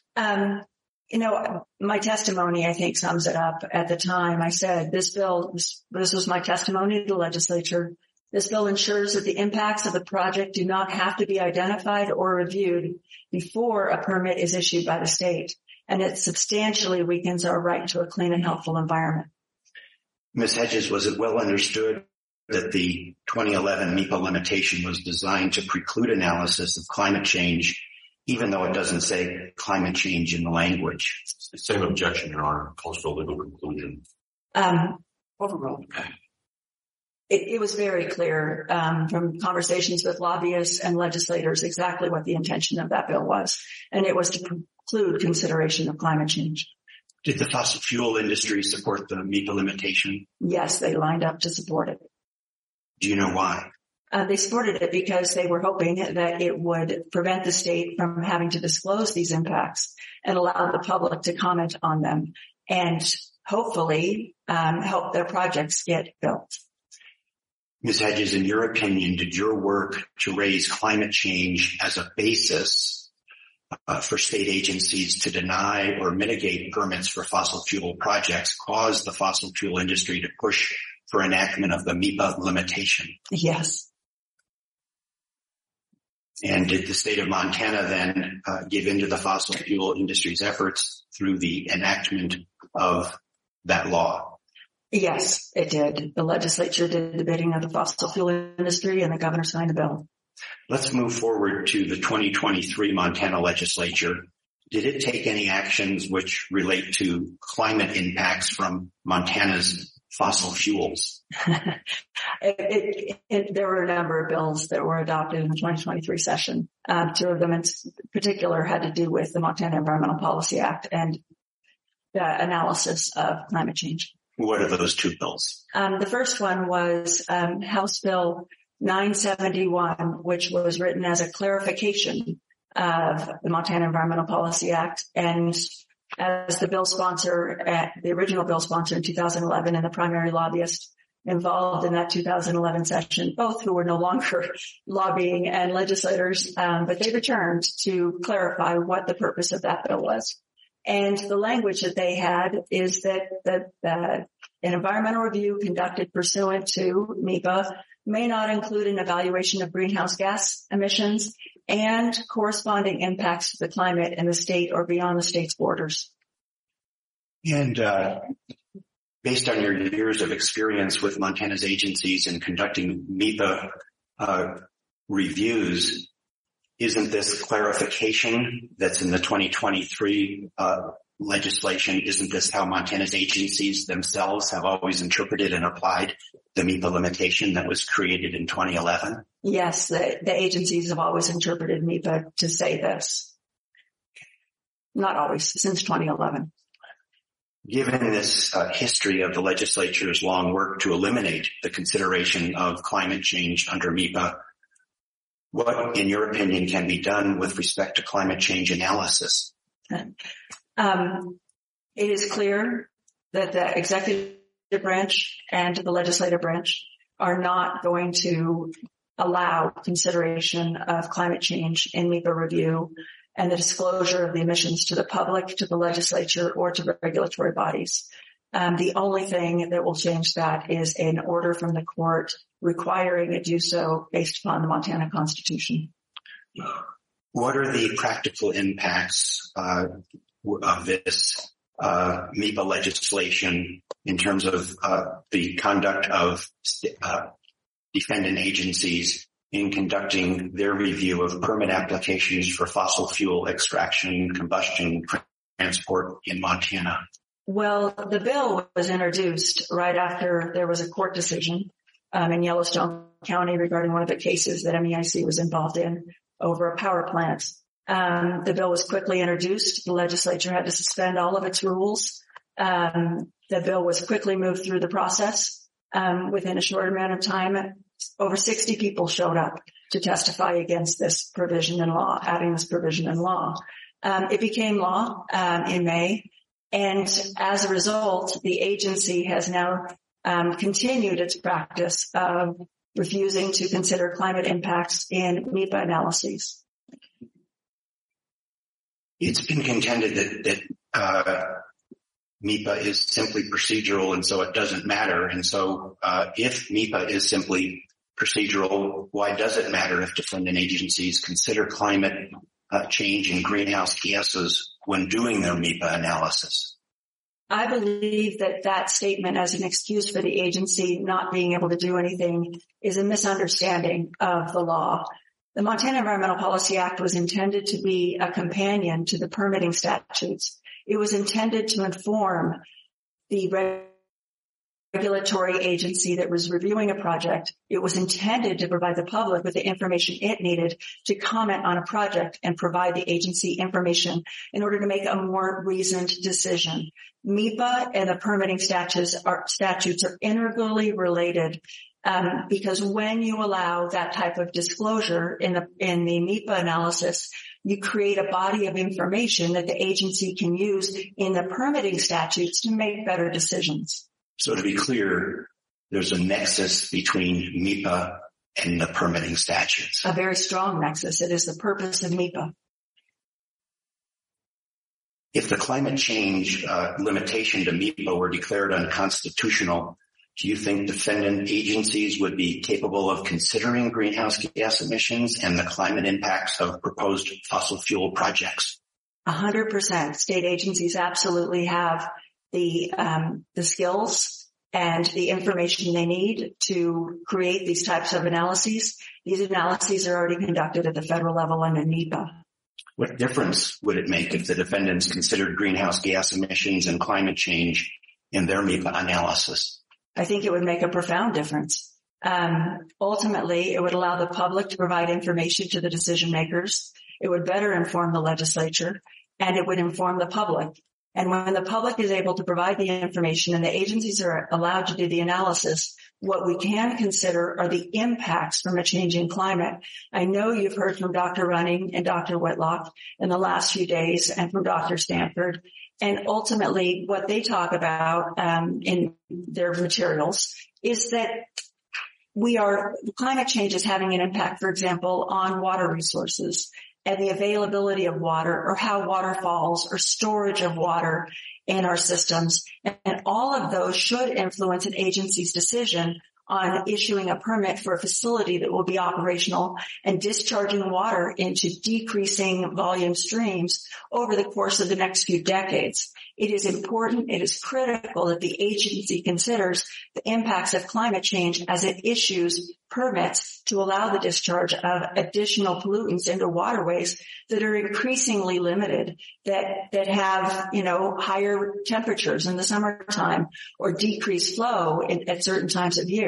My testimony, I think, sums it up. At the time, I said this was my testimony to the legislature. This bill ensures that the impacts of the project do not have to be identified or reviewed before a permit is issued by the state, and it substantially weakens our right to a clean and healthful environment. Ms. Hedges, was it well understood that the 2011 MEPA limitation was designed to preclude analysis of climate change, even though it doesn't say climate change in the language? Same objection, Your Honor. Calls for a legal conclusion. Overruled. It was very clear from conversations with lobbyists and legislators exactly what the intention of that bill was, and it was to preclude consideration of climate change. Did the fossil fuel industry support the MEPA limitation? Yes, they lined up to support it. Do you know why? They supported it because they were hoping that it would prevent the state from having to disclose these impacts and allow the public to comment on them, and hopefully help their projects get built. Ms. Hedges, in your opinion, did your work to raise climate change as a basis for state agencies to deny or mitigate permits for fossil fuel projects cause the fossil fuel industry to push for enactment of the MEPA limitation? Yes. And did the state of Montana then give into the fossil fuel industry's efforts through the enactment of that law? Yes, it did. The legislature did the bidding of the fossil fuel industry, and the governor signed the bill. Let's move forward to the 2023 Montana legislature. Did it take any actions which relate to climate impacts from Montana's fossil fuels? There were a number of bills that were adopted in the 2023 session. Two of them in particular had to do with the Montana Environmental Policy Act and the analysis of climate change. What are those two bills? The first one was House Bill 971, which was written as a clarification of the Montana Environmental Policy Act, and as the bill sponsor, the original bill sponsor in 2011, and the primary lobbyist involved in that 2011 session, both who were no longer lobbying and legislators, but they returned to clarify what the purpose of that bill was. And the language that they had is that an environmental review conducted pursuant to MEPA may not include an evaluation of greenhouse gas emissions and corresponding impacts to the climate in the state or beyond the state's borders. And based on your years of experience with Montana's agencies in conducting MEPA reviews, isn't this clarification that's in the 2023 legislation, isn't this how Montana's agencies themselves have always interpreted and applied the MEPA limitation that was created in 2011? Yes, the agencies have always interpreted MEPA to say this. Not always, since 2011. Given this history of the legislature's long work to eliminate the consideration of climate change under MEPA, what, in your opinion, can be done with respect to climate change analysis? It is clear that the executive branch and the legislative branch are not going to allow consideration of climate change in MEPA review and the disclosure of the emissions to the public, to the legislature, or to regulatory bodies. The only thing that will change that is an order from the court requiring it do so based upon the Montana Constitution. What are the practical impacts of this MEPA legislation in terms of the conduct of defendant agencies in conducting their review of permit applications for fossil fuel extraction, combustion, transport in Montana? Well, the bill was introduced right after there was a court decision in Yellowstone County regarding one of the cases that MEIC was involved in over a power plant. The bill was quickly introduced. The legislature had to suspend all of its rules. The bill was quickly moved through the process. Within a short amount of time, over 60 people showed up to testify against this provision in law, adding this provision in law. It became law in May. And as a result, the agency has now continued its practice of refusing to consider climate impacts in MEPA analyses. It's been contended that MEPA is simply procedural, and so it doesn't matter. And so if MEPA is simply procedural, why does it matter if defendant agencies consider climate change and greenhouse gases when doing their MEPA analysis? I believe that statement as an excuse for the agency not being able to do anything is a misunderstanding of the law. The Montana Environmental Policy Act was intended to be a companion to the permitting statutes. It was intended to inform the regulatory agency that was reviewing a project. It was intended to provide the public with the information it needed to comment on a project and provide the agency information in order to make a more reasoned decision. MEPA and the permitting statutes are integrally related because when you allow that type of disclosure in the MEPA analysis, you create a body of information that the agency can use in the permitting statutes to make better decisions. So to be clear, there's a nexus between MEPA and the permitting statutes. A very strong nexus. It is the purpose of MEPA. If the climate change limitation to MEPA were declared unconstitutional, do you think defendant agencies would be capable of considering greenhouse gas emissions and the climate impacts of proposed fossil fuel projects? 100%. State agencies absolutely have the skills and the information they need to create these types of analyses. These analyses are already conducted at the federal level under MEPA. What difference would it make if the defendants considered greenhouse gas emissions and climate change in their MEPA analysis? I think it would make a profound difference. Ultimately, it would allow the public to provide information to the decision makers. It would better inform the legislature, and it would inform the public. And when the public is able to provide the information and the agencies are allowed to do the analysis, what we can consider are the impacts from a changing climate. I know you've heard from Dr. Running and Dr. Whitlock in the last few days and from Dr. Stanford. And ultimately, what they talk about in their materials is that climate change is having an impact, for example, on water resources and the availability of water or how water falls or storage of water in our systems. And all of those should influence an agency's decision on issuing a permit for a facility that will be operational and discharging water into decreasing volume streams over the course of the next few decades. It is important, it is critical that the agency considers the impacts of climate change as it issues permits to allow the discharge of additional pollutants into waterways that are increasingly limited, that have, higher temperatures in the summertime or decreased flow at certain times of year.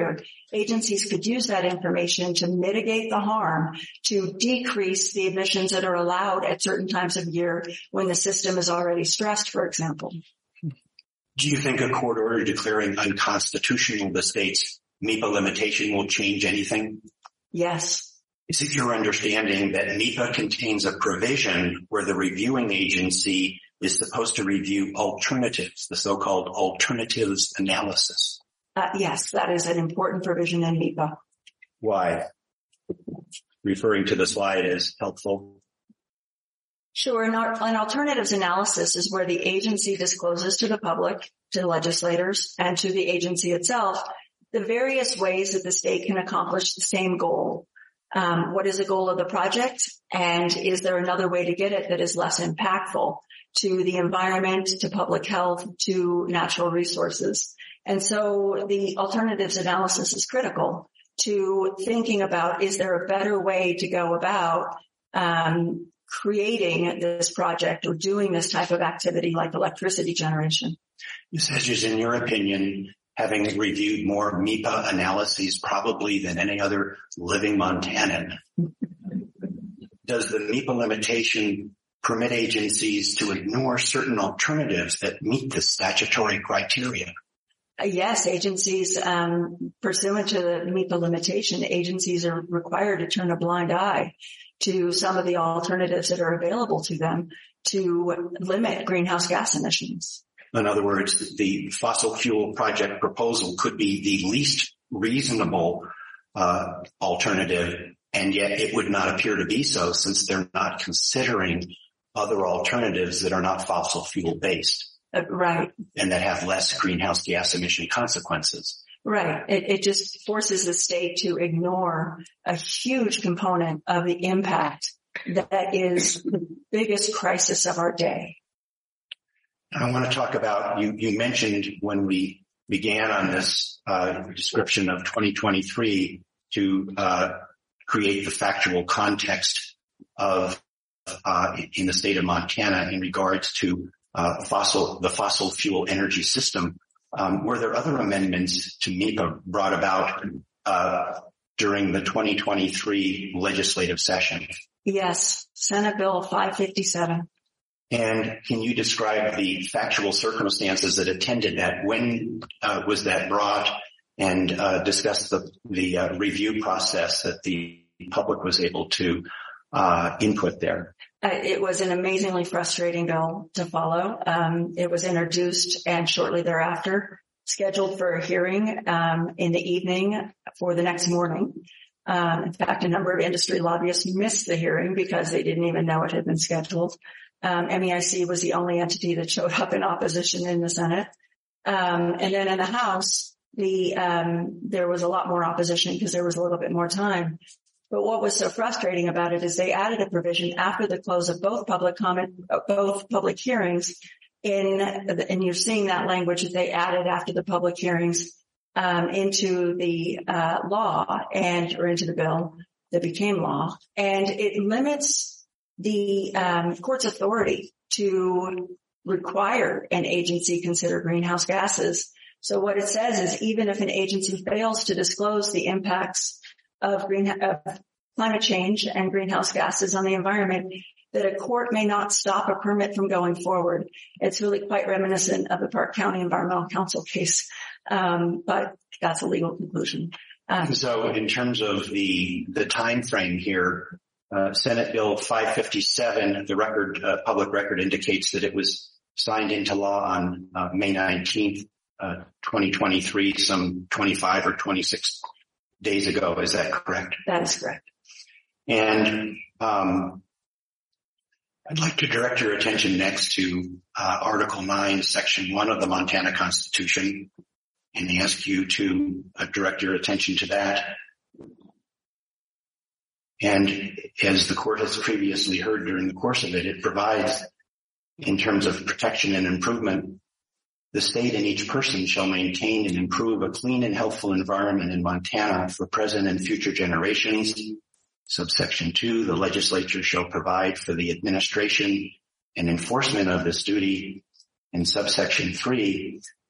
year, agencies could use that information to mitigate the harm, to decrease the emissions that are allowed at certain times of year when the system is already stressed, for example. Do you think a court order declaring unconstitutional the state's MEPA limitation will change anything? Yes. Is it your understanding that MEPA contains a provision where the reviewing agency is supposed to review alternatives, the so-called alternatives analysis? Yes, that is an important provision in MEPA. Why? Referring to the slide is helpful. Sure. An alternatives analysis is where the agency discloses to the public, to legislators, and to the agency itself the various ways that the state can accomplish the same goal. What is the goal of the project? And is there another way to get it that is less impactful to the environment, to public health, to natural resources? And so the alternatives analysis is critical to thinking about, is there a better way to go about creating this project or doing this type of activity like electricity generation? Ms. Hedges, in your opinion, having reviewed more MEPA analyses probably than any other living Montanan, does the MEPA limitation permit agencies to ignore certain alternatives that meet the statutory criteria? Yes, agencies, pursuant to the MEPA limitation, agencies are required to turn a blind eye to some of the alternatives that are available to them to limit greenhouse gas emissions. In other words, the fossil fuel project proposal could be the least reasonable alternative, and yet it would not appear to be so since they're not considering other alternatives that are not fossil fuel based. Right. And that have less greenhouse gas emission consequences. Right. It just forces the state to ignore a huge component of the impact that is the biggest crisis of our day. I want to talk about, you mentioned when we began on this description of 2023 to create the factual context of in the state of Montana in regards to the fossil fuel energy system. Were there other amendments to MEPA brought about during the 2023 legislative session? Yes, Senate Bill 557. And can you describe the factual circumstances that attended that? When was that brought? And discuss the review process that the public was able to input there. It was an amazingly frustrating bill to follow. It was introduced and shortly thereafter scheduled for a hearing in the evening for the next morning. In fact, a number of industry lobbyists missed the hearing because they didn't even know it had been scheduled. MEIC was the only entity that showed up in opposition in the Senate. And then in the House, there was a lot more opposition because there was a little bit more time. But what was so frustrating about it is they added a provision after the close of both public hearings and you're seeing that language that they added after the public hearings, into the, law or into the bill that became law. And it limits the, court's authority to require an agency consider greenhouse gases. So what it says is even if an agency fails to disclose the impacts of climate change and greenhouse gases on the environment, that a court may not stop a permit from going forward. It's really quite reminiscent of the Park County Environmental Council case, but that's a legal conclusion. So in terms of the time frame here, Senate Bill 557, the public record indicates that it was signed into law on May 19th, 2023, some 25 or 26 days ago. Is that correct? That is correct. And I'd like to direct your attention next to Article 9, Section 1 of the Montana Constitution, and ask you to direct your attention to that. And as the court has previously heard during the course of it, it provides, in terms of protection and improvement, the state and each person shall maintain and improve a clean and healthful environment in Montana for present and future generations. Subsection 2, the legislature shall provide for the administration and enforcement of this duty. And subsection 3,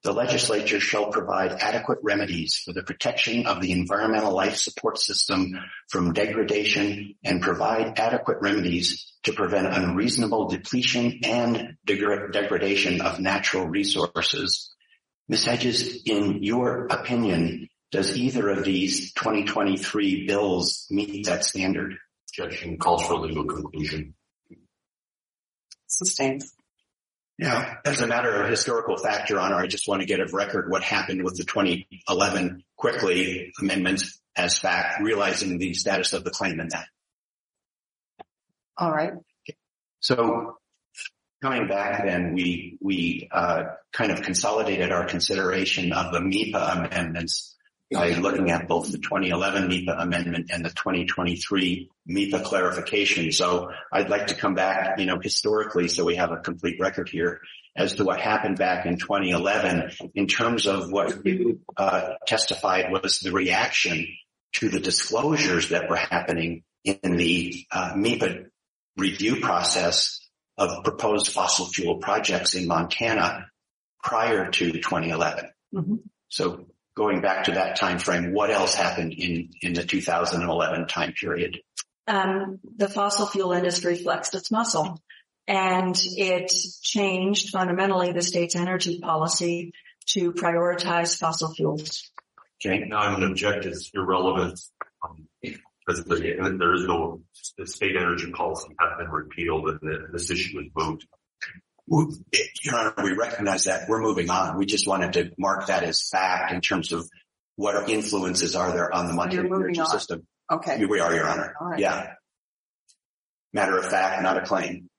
The legislature shall provide adequate remedies for the protection of the environmental life support system from degradation and provide adequate remedies to prevent unreasonable depletion and degradation of natural resources. Ms. Hedges, in your opinion, does either of these 2023 bills meet that standard? Objection. Calls for legal conclusion. Sustained. Yeah, as a matter of historical fact, Your Honor, I just want to get a record what happened with the 2011 Quickly Amendment as fact, realizing the status of the claim in that. All right. So coming back then, we kind of consolidated our consideration of the MEPA amendments by looking at both the 2011 MEPA amendment and the 2023 MEPA clarification. So I'd like to come back, historically, so we have a complete record here as to what happened back in 2011 in terms of what you testified was the reaction to the disclosures that were happening in the MEPA review process of proposed fossil fuel projects in Montana prior to 2011. Mm-hmm. So going back to that time frame, what else happened in the 2011 time period? The fossil fuel industry flexed its muscle, and it changed fundamentally the state's energy policy to prioritize fossil fuels. Okay, now I'm going to object. It's irrelevant because there is no state energy policy has been repealed, and this issue is moved. Your Honor, we recognize that. We're moving on. We just wanted to mark that as fact in terms of what influences are there on the Montana energy system. Okay. We are, Your Honor. All right. Yeah. Matter of fact, not a claim.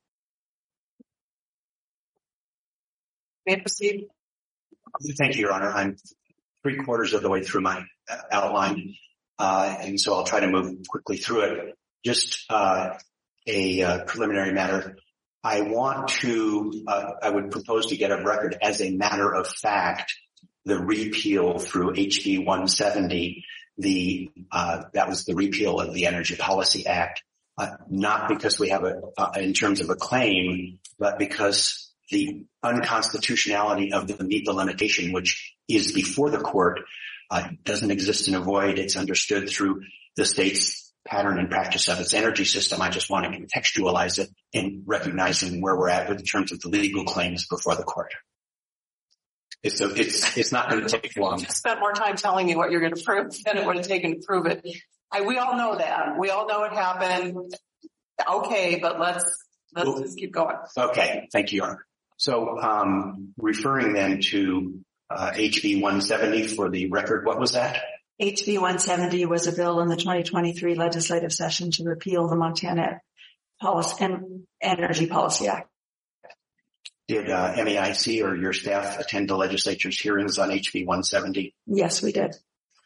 May I proceed? Thank you, Your Honor. I'm 3/4 of the way through my outline, and so I'll try to move quickly through it. Just a preliminary matter. I would propose to get a record as a matter of fact, the repeal through HB 170, that was the repeal of the Energy Policy Act, not because we have in terms of a claim, but because the unconstitutionality of the MEPA limitation, which is before the court, doesn't exist in a void. It's understood through the state's pattern and practice of its energy system. I just want to contextualize it in recognizing where we're at in terms of the legal claims before the court. It's not going to take long. I just spent more time telling you what you're going to prove than it would have taken to prove it. We all know that. We all know it happened. Okay, but let's just keep going. Okay, thank you, Your Honor. So, referring then to HB 170 for the record, what was that? HB 170 was a bill in the 2023 legislative session to repeal the Montana Energy Policy Act. Did MEIC or your staff attend the legislature's hearings on HB 170? Yes, we did.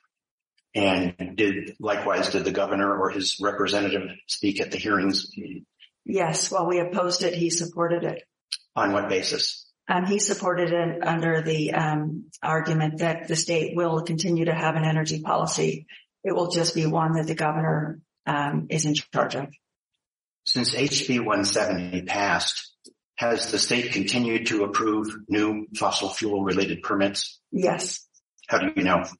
And did the governor or his representative speak at the hearings? Yes, while we opposed it, he supported it. On what basis? He supported it under the argument that the state will continue to have an energy policy. It will just be one that the governor is in charge of. Since HB 170 passed, has the state continued to approve new fossil fuel related permits? Yes. How do you know?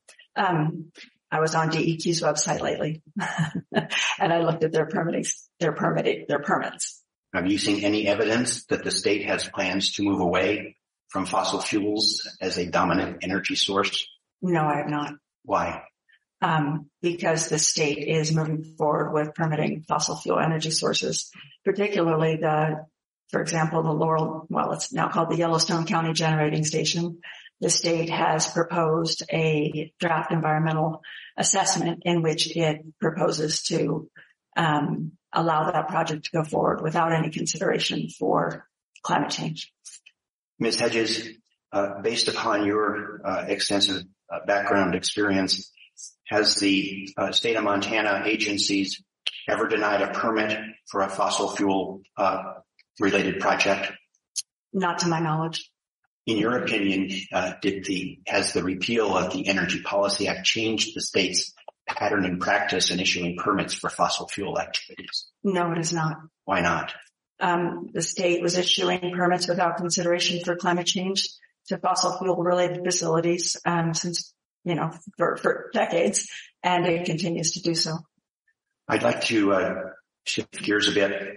I was on DEQ's website lately and I looked at their permits. Have you seen any evidence that the state has plans to move away from fossil fuels as a dominant energy source? No, I have not. Why? Because the state is moving forward with permitting fossil fuel energy sources, particularly for example, the Laurel, it's now called the Yellowstone County Generating Station. The state has proposed a draft environmental assessment in which it proposes to allow that project to go forward without any consideration for climate change. Ms. Hedges, based upon your extensive background experience, has the state of Montana agencies ever denied a permit for a fossil fuel related project? Not to my knowledge. In your opinion, has the repeal of the Energy Policy Act changed the state's pattern and practice in issuing permits for fossil fuel activities? No, it is not. Why not? The state was issuing permits without consideration for climate change to fossil fuel related facilities, since, for decades, and it continues to do so. I'd like to shift gears a bit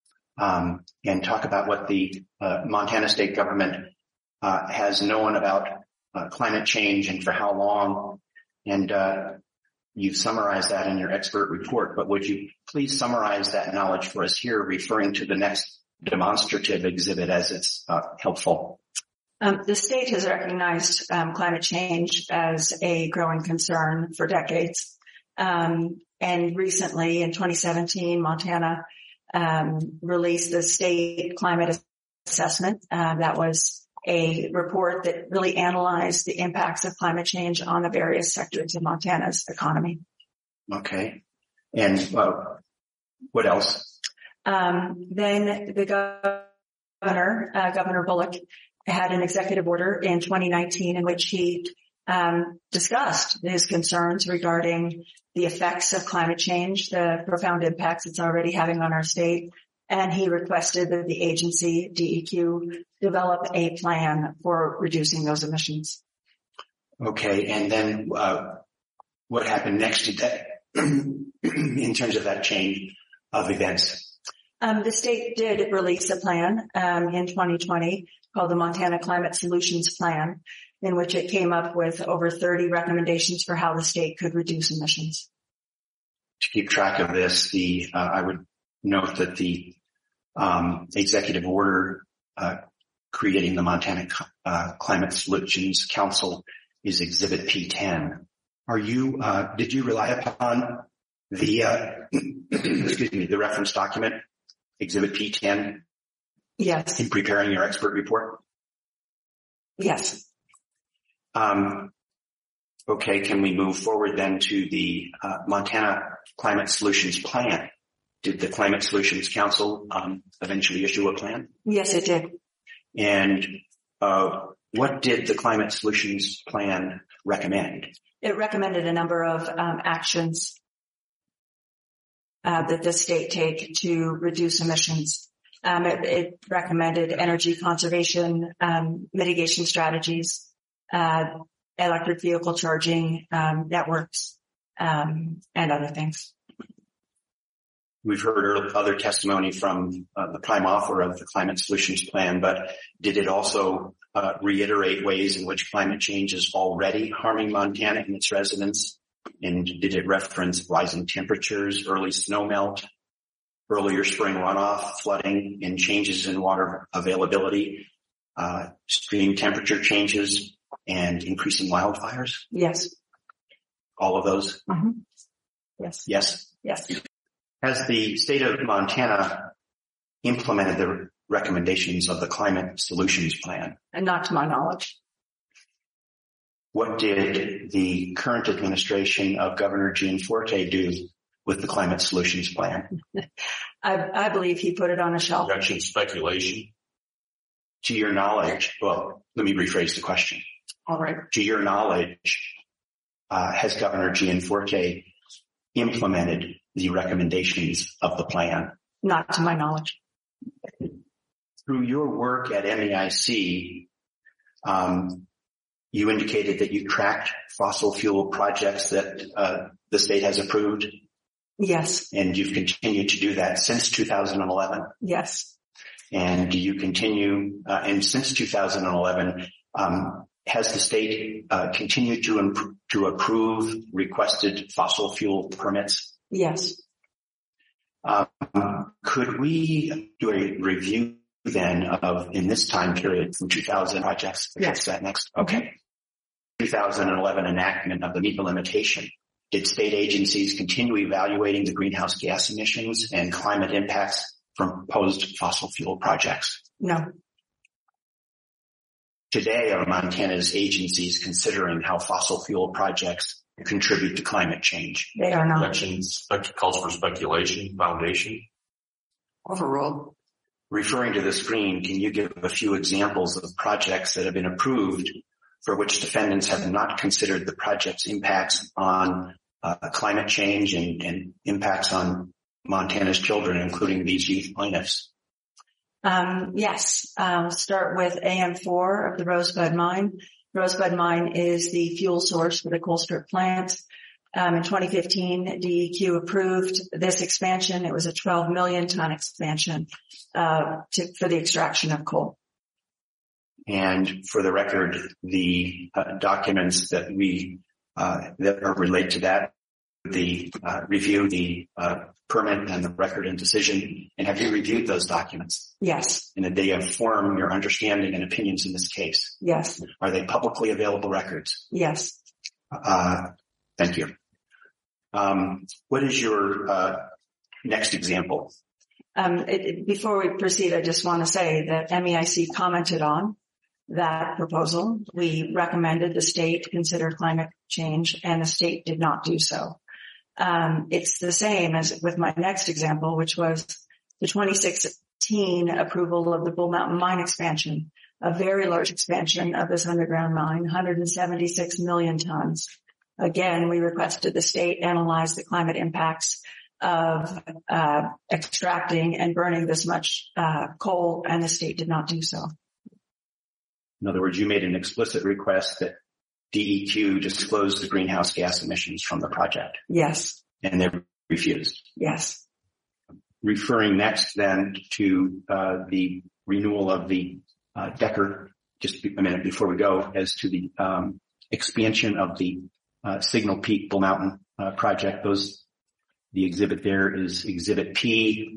and talk about what the Montana state government has known about climate change and for how long. And you've summarized that in your expert report, but would you please summarize that knowledge for us here, referring to the next demonstrative exhibit as it's helpful? The state has recognized climate change as a growing concern for decades. And recently, in 2017, Montana released the state climate assessment. That was a report that really analyzed the impacts of climate change on the various sectors of Montana's economy. Okay. And what else? Then the Governor Bullock, had an executive order in 2019 in which he discussed his concerns regarding the effects of climate change, the profound impacts it's already having on our state. And he requested that the agency, DEQ, develop a plan for reducing those emissions. Okay. And then what happened next to that in terms of that change of events? The state did release a plan in 2020 called the Montana Climate Solutions Plan, in which it came up with over 30 recommendations for how the state could reduce emissions. To keep track of this, I would note that the executive order creating the Montana Climate Solutions Council is Exhibit P10. Did you rely upon the the reference document, Exhibit P10? Yes. In preparing your expert report? Yes. Okay, can we move forward then to the Montana Climate Solutions Plan? Did the Climate Solutions Council eventually issue a plan? Yes, it did. And what did the Climate Solutions Plan recommend? It recommended a number of actions that the state take to reduce emissions. It recommended energy conservation, mitigation strategies, electric vehicle charging networks, and other things. We've heard other testimony from the prime author of the Climate Solutions Plan, but did it also reiterate ways in which climate change is already harming Montana and its residents? And did it reference rising temperatures, early snowmelt, earlier spring runoff, flooding, and changes in water availability, stream temperature changes, and increasing wildfires? Yes. All of those? Mm-hmm. Yes. Yes? Yes. Has the state of Montana implemented the recommendations of the Climate Solutions Plan? And not to my knowledge. What did the current administration of Governor Gianforte do with the Climate Solutions Plan? I believe he put it on a shelf. Projection speculation. To your knowledge, well, let me rephrase the question. All right. To your knowledge, has Governor Gianforte implemented the recommendations of the plan? Not to my knowledge. Through your work at MEIC, you indicated that you tracked fossil fuel projects that the state has approved. Yes. And you've continued to do that since 2011. Yes. And do you continue, and since 2011, has the state continued to approve requested fossil fuel permits? Yes. Could we do a review then in this time period from 2000 projects? Yes. That next. Okay. 2011 enactment of the NEPA limitation. Did state agencies continue evaluating the greenhouse gas emissions and climate impacts from proposed fossil fuel projects? No. Today, are Montana's agencies considering how fossil fuel projects contribute to climate change? They are not. Elections calls for speculation, foundation. Overruled. Referring to the screen, can you give a few examples of projects that have been approved for which defendants have not considered the project's impacts on climate change and impacts on Montana's children, including these youth plaintiffs? Yes. Start with AM4 of the Rosebud Mine. Rosebud Mine is the fuel source for the Colstrip plant. In 2015, DEQ approved this expansion. It was a 12 million ton expansion for the extraction of coal. And for the record, the documents that that relate to that, review the permit and the record and decision. And have you reviewed those documents? Yes. And did they inform your understanding and opinions in this case? Yes. Are they publicly available records? Yes. Thank you. What is your next example? Before we proceed, I just want to say that MEIC commented on that proposal. We recommended the state consider climate change, and the state did not do so. It's the same as with my next example, which was the 2016 approval of the Bull Mountain Mine expansion, a very large expansion of this underground mine, 176 million tons. Again, we requested the state analyze the climate impacts of extracting and burning this much coal, and the state did not do so. In other words, you made an explicit request that DEQ disclose the greenhouse gas emissions from the project. Yes. And they refused. Yes. Referring next then to the renewal of the Decker, just a minute before we go, as to the expansion of the Signal Peak Bull Mountain project. The exhibit there is Exhibit P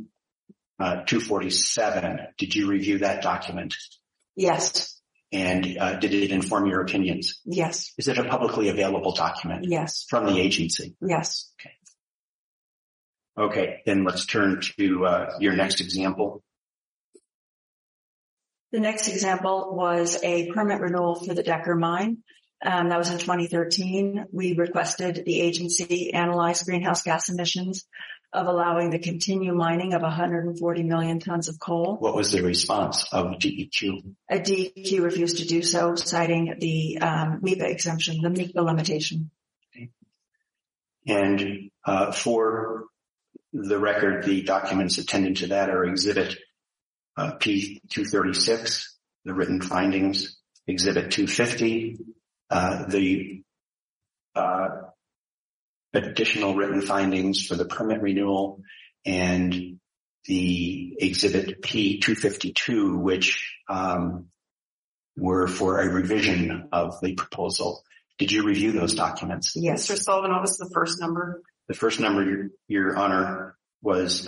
247. Did you review that document? Yes. And did it inform your opinions? Yes. Is it a publicly available document? Yes. From the agency? Yes. Okay, then let's turn to your next example. The next example was a permit renewal for the Decker mine. That was in 2013. We requested the agency analyze greenhouse gas emissions of allowing the continued mining of 140 million tons of coal. What was the response of DEQ? DEQ refused to do so, citing the MEPA exemption, the MEPA limitation. Okay. And for the record, the documents attendant to that are Exhibit P236, the written findings, Exhibit 250, the additional written findings for the permit renewal, and the Exhibit P252, which were for a revision of the proposal. Did you review those documents? Yes. Mr. Sullivan, what was the first number? The first number, Your Honor, was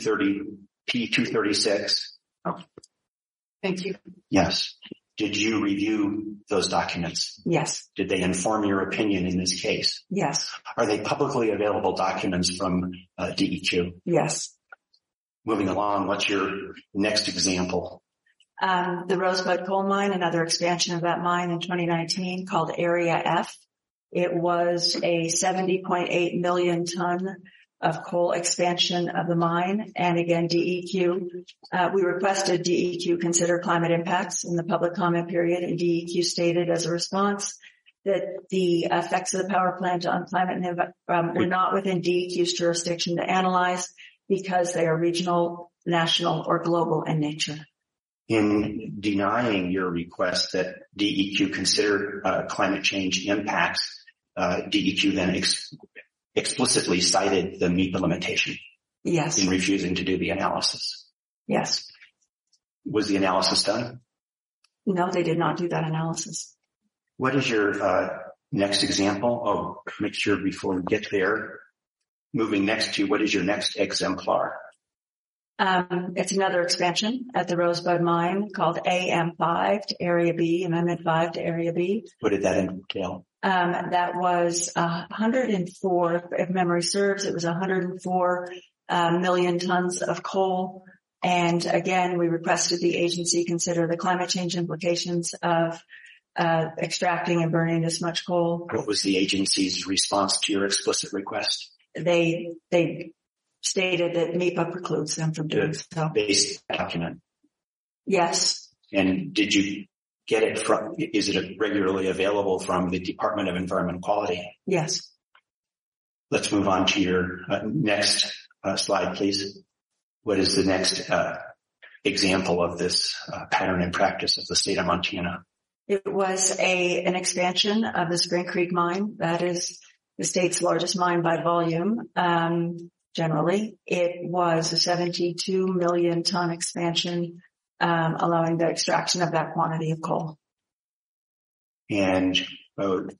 P236. Oh, thank you. Yes. Did you review those documents? Yes. Did they inform your opinion in this case? Yes. Are they publicly available documents from DEQ? Yes. Moving along, what's your next example? The Rosebud coal mine, another expansion of that mine in 2019 called Area F. It was a 70.8 million ton of coal expansion of the mine. And again, DEQ, we requested DEQ consider climate impacts in the public comment period, and DEQ stated as a response that the effects of the power plant on climate were not within DEQ's jurisdiction to analyze because they are regional, national, or global in nature. In denying your request that DEQ consider climate change impacts, DEQ then explicitly cited the MEPA limitation. Yes. In refusing to do the analysis. Yes. Was the analysis done? No, they did not do that analysis. What is your next example? Oh, make sure before we get there, moving next to what is your next exemplar? It's another expansion at the Rosebud mine called AM5 to Area B, Amendment 5 to Area B. What did that entail? That was 104, if memory serves, it was 104 million tons of coal. And again, we requested the agency consider the climate change implications of extracting and burning this much coal. What was the agency's response to your explicit request? They stated that MEPA precludes them from doing so. Base document. Yes. And did you get it from, is it regularly available from the Department of Environmental Quality? Yes. Let's move on to your next slide, please. What is the next example of this pattern and practice of the state of Montana? It was an expansion of the Spring Creek mine. That is the state's largest mine by volume. Generally, it was a 72 million ton expansion, allowing the extraction of that quantity of coal. And did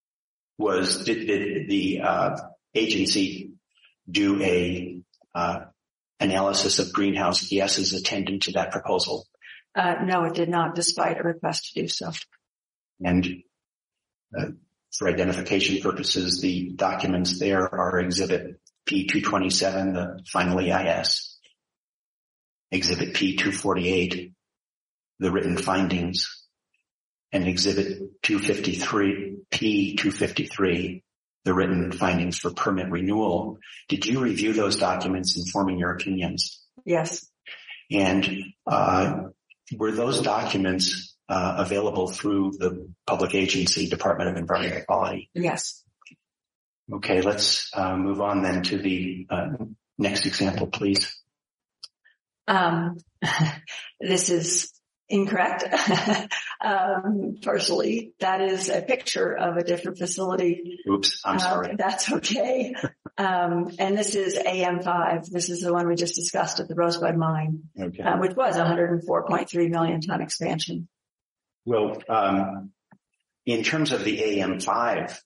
the agency do a analysis of greenhouse gases attendant to that proposal? No, it did not, despite a request to do so. And for identification purposes, the documents there are Exhibit P227, the final EIS, Exhibit P248, the written findings, and Exhibit 253, P253, the written findings for permit renewal. Did you review those documents in forming your opinions? Yes. And were those documents available through the public agency, Department of Environmental Quality? Yes. Okay, let's move on then to the next example, please. This is incorrect. Partially. That is a picture of a different facility. Oops, I'm sorry. That's okay. And this is AM5. This is the one we just discussed at the Rosebud mine, Okay. Which was 104.3 million ton expansion. Well, in terms of the AM5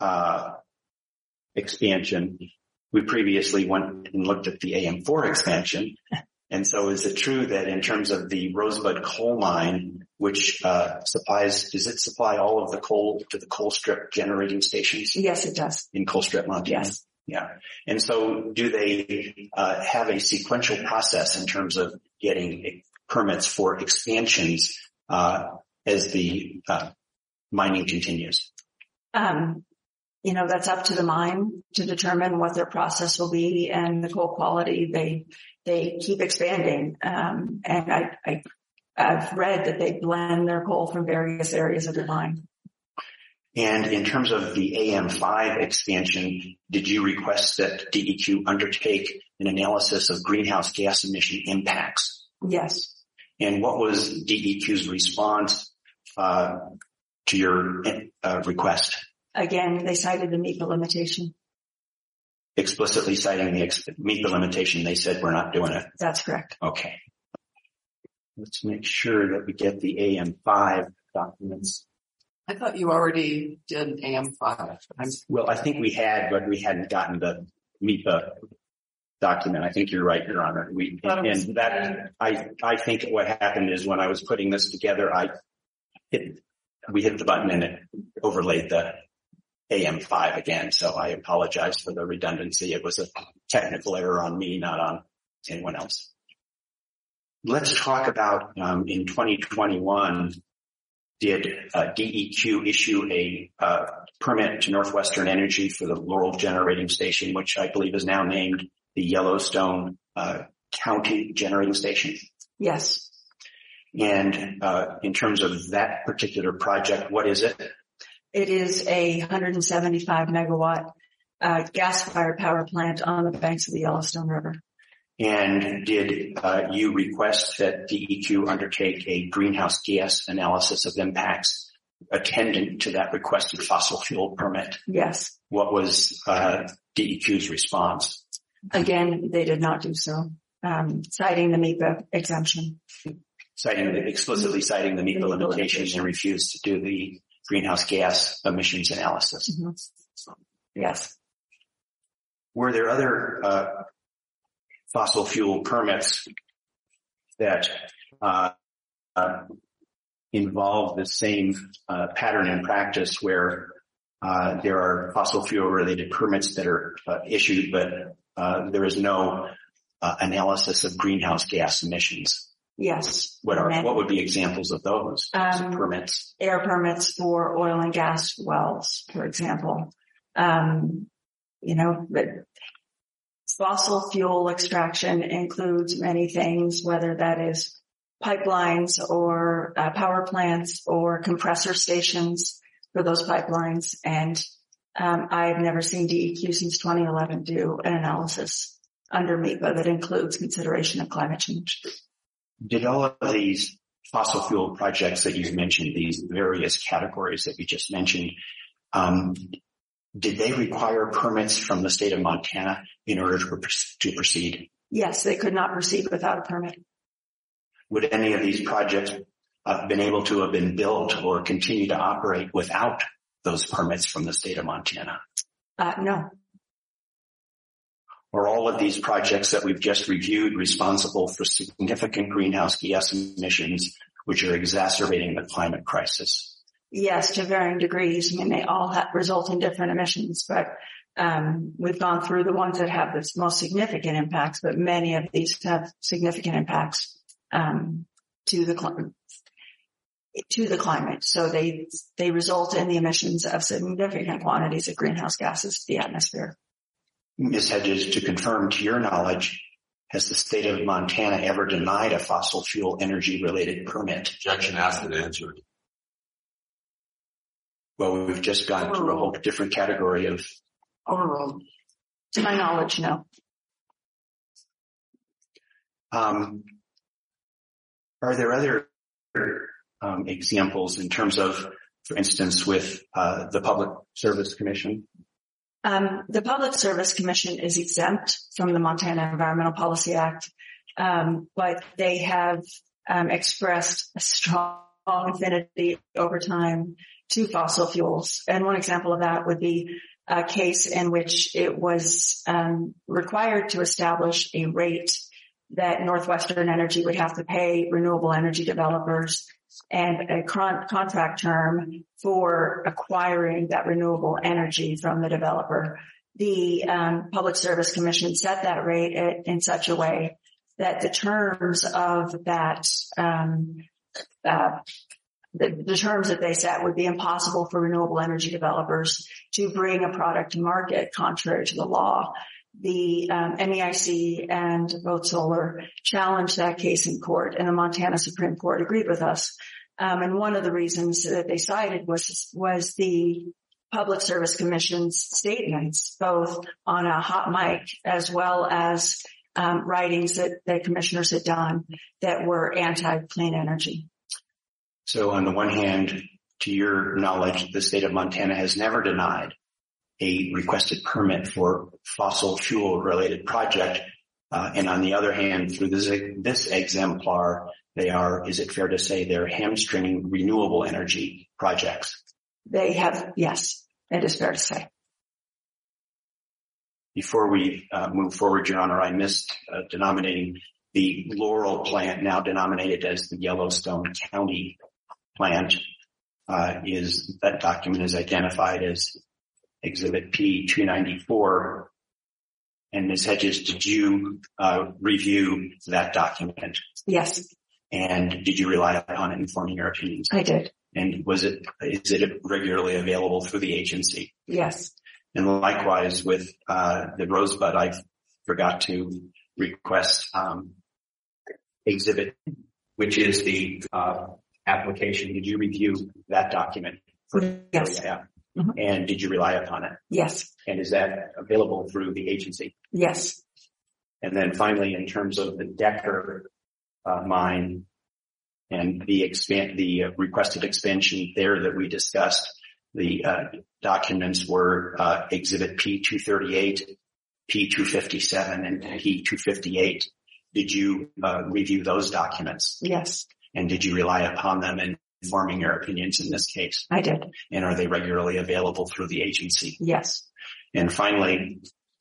expansion, we previously went and looked at the AM4 expansion. And so is it true that in terms of the Rosebud coal mine, which does it supply all of the coal to the Colstrip generating stations? Yes, it does. In Colstrip, Montana? Yes. Yeah. And so do they have a sequential process in terms of getting permits for expansions as the mining continues? That's up to the mine to determine what their process will be and the coal quality. They keep expanding. And I've read that they blend their coal from various areas of the mine. And in terms of the AM5 expansion, did you request that DEQ undertake an analysis of greenhouse gas emission impacts? Yes. And what was DEQ's response to your request? Again, they cited the MEPA limitation. Explicitly citing the MEPA limitation, they said we're not doing it. That's correct. Okay. Let's make sure that we get the AM5 documents. I thought you already did AM5. Well, I think we had, but we hadn't gotten the MEPA document. I think you're right, Your Honor. I think what happened is when I was putting this together, we hit the button and it overlaid the AM5 again. So I apologize for the redundancy. It was a technical error on me, not on anyone else. Let's talk about in 2021, did DEQ issue a permit to Northwestern Energy for the Laurel Generating Station, which I believe is now named the Yellowstone County Generating Station? Yes. And in terms of that particular project, what is it? It is a 175 megawatt gas-fired power plant on the banks of the Yellowstone River. And did you request that DEQ undertake a greenhouse gas analysis of impacts attendant to that requested fossil fuel permit? Yes. What was DEQ's response? Again, they did not do so, citing the MEPA exemption. Explicitly citing the MEPA limitations and refused to do the greenhouse gas emissions analysis. Mm-hmm. Yes. Were there other fossil fuel permits that involve the same pattern and practice where there are fossil fuel related permits that are issued, but there is no analysis of greenhouse gas emissions? Yes. What would be examples of those permits? Air permits for oil and gas wells, for example. But fossil fuel extraction includes many things, whether that is pipelines or power plants or compressor stations for those pipelines. And I've never seen DEQ since 2011 do an analysis under MEPA that includes consideration of climate change. Did all of these fossil fuel projects that you've mentioned, these various categories that you just mentioned, did they require permits from the state of Montana in order to proceed? Yes, they could not proceed without a permit. Would any of these projects been able to have been built or continue to operate without those permits from the state of Montana? No. Are all of these projects that we've just reviewed responsible for significant greenhouse gas emissions, which are exacerbating the climate crisis? Yes, to varying degrees. I mean, they all result in different emissions, but we've gone through the ones that have the most significant impacts, but many of these have significant impacts to the climate. So they result in the emissions of significant quantities of greenhouse gases to the atmosphere. Ms. Hedges, to confirm, to your knowledge, has the state of Montana ever denied a fossil fuel energy related permit? Objection asked and answered. Well, we've just gone through a whole different category of... Overruled. To my knowledge, no. Are there other examples in terms of, for instance, with the Public Service Commission? The Public Service Commission is exempt from the Montana Environmental Policy Act, but they have expressed a strong affinity over time to fossil fuels. And one example of that would be a case in which it was required to establish a rate that Northwestern Energy would have to pay renewable energy developers and a contract term for acquiring that renewable energy from the developer. The Public Service Commission set that rate in such a way that the terms of that, the terms that they set would be impossible for renewable energy developers to bring a product to market contrary to the law. The MEIC and Vote Solar challenged that case in court, and the Montana Supreme Court agreed with us. And one of the reasons that they cited was the Public Service Commission's statements, both on a hot mic as well as writings that the commissioners had done that were anti-clean energy. So on the one hand, to your knowledge, the state of Montana has never denied a requested permit for fossil fuel related project. And on the other hand, through this exemplar, they are, is it fair to say, they're hamstringing renewable energy projects? They have, yes, it is fair to say. Before we move forward, Your Honor, I missed denominating the Laurel plant, now denominated as the Yellowstone County plant. That document is identified as Exhibit P-294. And Ms. Hedges, did you review that document? Yes. And did you rely upon it in forming your opinions? I did. And is it regularly available through the agency? Yes. And likewise with the Rosebud, I forgot to request Exhibit, which is the application. Did you review that document? Yes. Mm-hmm. And did you rely upon it? Yes. And is that available through the agency? Yes. And then finally, in terms of the Decker mine and the requested expansion there that we discussed, the documents were Exhibit P-238, P-257, and P-258. Did you review those documents? Yes. And did you rely upon them in forming your opinions in this case? I did. And are they regularly available through the agency? Yes. And finally,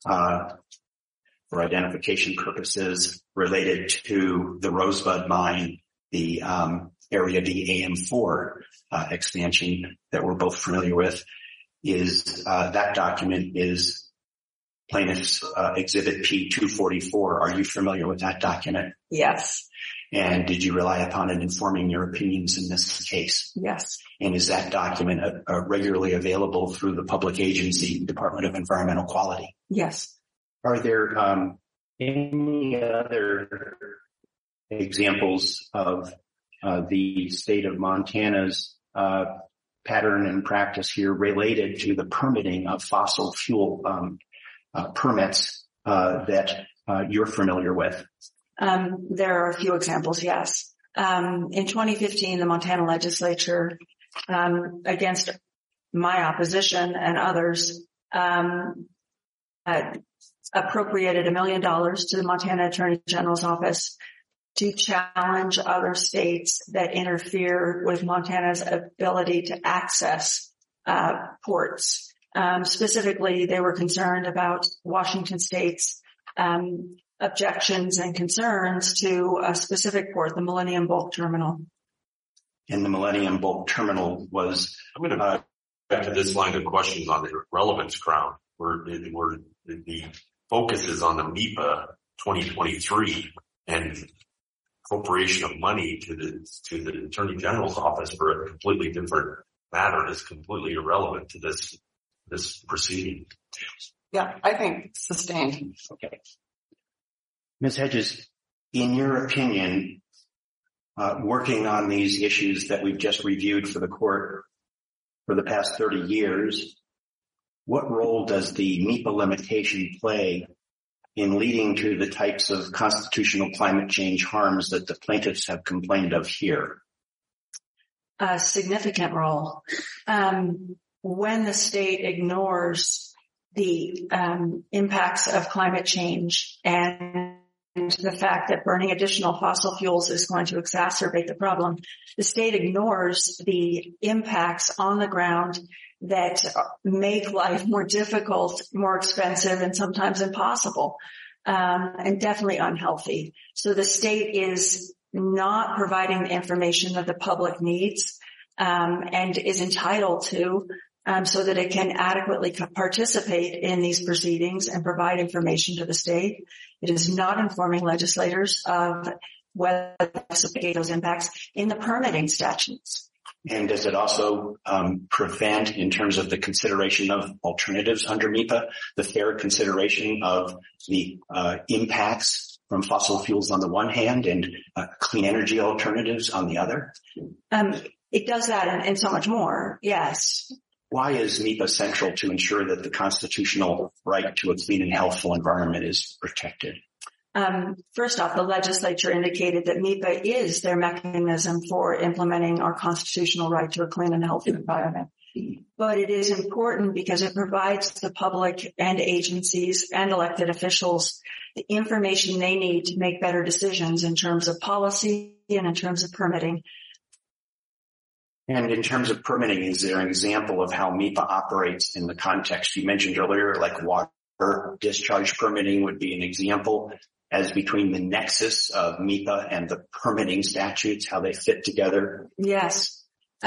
for identification purposes related to the Rosebud mine, the Area D AM4 expansion that we're both familiar with, is that document is Plaintiff's Exhibit P-244. Are you familiar with that document? Yes. And did you rely upon it in forming your opinions in this case? Yes. And is that document regularly available through the public agency, Department of Environmental Quality? Yes. Are there any other examples of the state of Montana's pattern and practice here related to the permitting of fossil fuel permits that you're familiar with? There are a few examples, yes. In 2015, the Montana legislature, against my opposition and others, appropriated $1 million to the Montana Attorney General's office to challenge other states that interfere with Montana's ability to access ports. Specifically, they were concerned about Washington State's objections and concerns to a specific port, the Millennium Bulk Terminal. And the Millennium Bulk Terminal was... I'm going to back to this line of questions on the relevance crown, where the focus is on the MEPA 2023 and appropriation of money to the Attorney General's office for a completely different matter is completely irrelevant to this proceeding. Yeah, I think sustained. Okay. Ms. Hedges, in your opinion, working on these issues that we've just reviewed for the court for the past 30 years, what role does the MEPA limitation play in leading to the types of constitutional climate change harms that the plaintiffs have complained of here? A significant role. When the state ignores the impacts of climate change and the fact that burning additional fossil fuels is going to exacerbate the problem, the state ignores the impacts on the ground that make life more difficult, more expensive, and sometimes impossible, and definitely unhealthy. So the state is not providing the information that the public needs, and is entitled to, so that it can adequately participate in these proceedings and provide information to the state. It is not informing legislators of whether to mitigate those impacts in the permitting statutes. And does it also prevent, in terms of the consideration of alternatives under MEPA, the fair consideration of the impacts from fossil fuels on the one hand and clean energy alternatives on the other? It does that and so much more, yes. Why is MEPA central to ensure that the constitutional right to a clean and healthful environment is protected? First off, the legislature indicated that MEPA is their mechanism for implementing our constitutional right to a clean and healthy environment. But it is important because it provides the public and agencies and elected officials the information they need to make better decisions in terms of policy and in terms of permitting. And in terms of permitting, is there an example of how MEPA operates in the context you mentioned earlier, like water discharge permitting would be an example, as between the nexus of MEPA and the permitting statutes, how they fit together? Yes.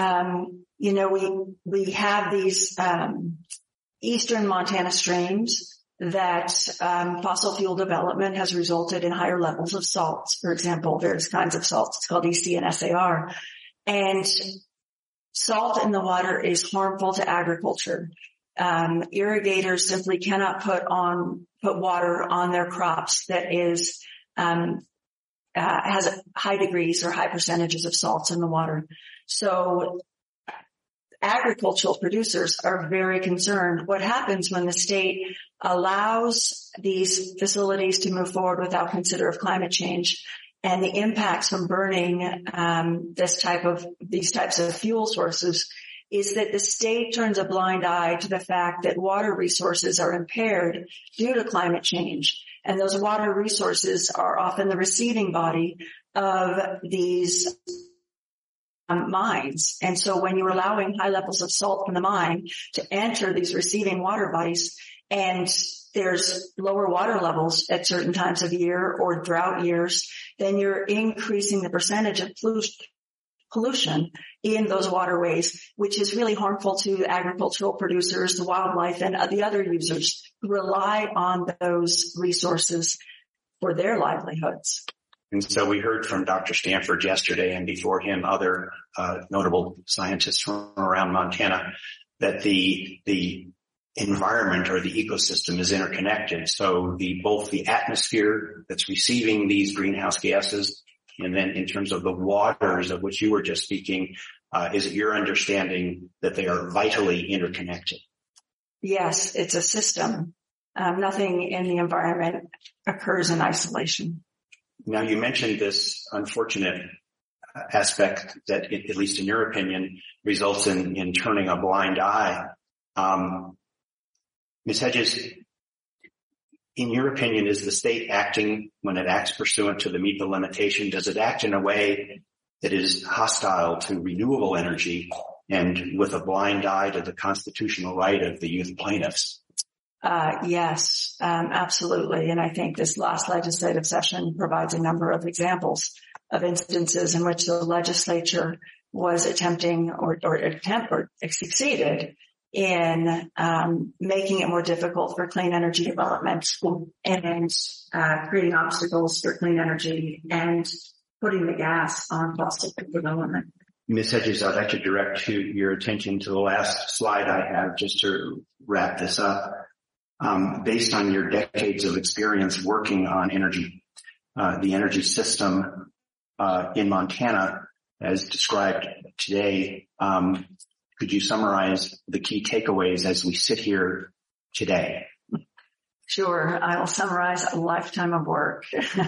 We have these eastern Montana streams that fossil fuel development has resulted in higher levels of salts, for example, various kinds of salts. It's called EC and SAR. And salt in the water is harmful to agriculture. Irrigators simply cannot put water on their crops that is has high degrees or high percentages of salts in the water. So agricultural producers are very concerned. What happens when the state allows these facilities to move forward without consider of climate change and the impacts from burning these types of fuel sources is that the state turns a blind eye to the fact that water resources are impaired due to climate change. And those water resources are often the receiving body of these mines. And so when you're allowing high levels of salt from the mine to enter these receiving water bodies, and there's lower water levels at certain times of year or drought years, then you're increasing the percentage of pollution in those waterways, which is really harmful to agricultural producers, the wildlife, and the other users who rely on those resources for their livelihoods. And so we heard from Dr. Stanford yesterday, and before him, other notable scientists from around Montana, that the environment or the ecosystem is interconnected. So both the atmosphere that's receiving these greenhouse gases, and then in terms of the waters of which you were just speaking, is it your understanding that they are vitally interconnected? Yes, it's a system. Nothing in the environment occurs in isolation. Now, you mentioned this unfortunate aspect that, at least in your opinion, results in turning a blind eye. Ms. Hedges, in your opinion, is the state acting, when it acts pursuant to the MEPA limitation, does it act in a way that is hostile to renewable energy and with a blind eye to the constitutional right of the youth plaintiffs? Yes, absolutely. And I think this last legislative session provides a number of examples of instances in which the legislature was attempting or succeeded in making it more difficult for clean energy development and creating obstacles for clean energy and putting the gas on fossil fuel development. Ms. Hedges, I'd like to direct your attention to the last slide I have just to wrap this up. Based on your decades of experience working on energy, the energy system in Montana, as described today, could you summarize the key takeaways as we sit here today? Sure. I will summarize a lifetime of work.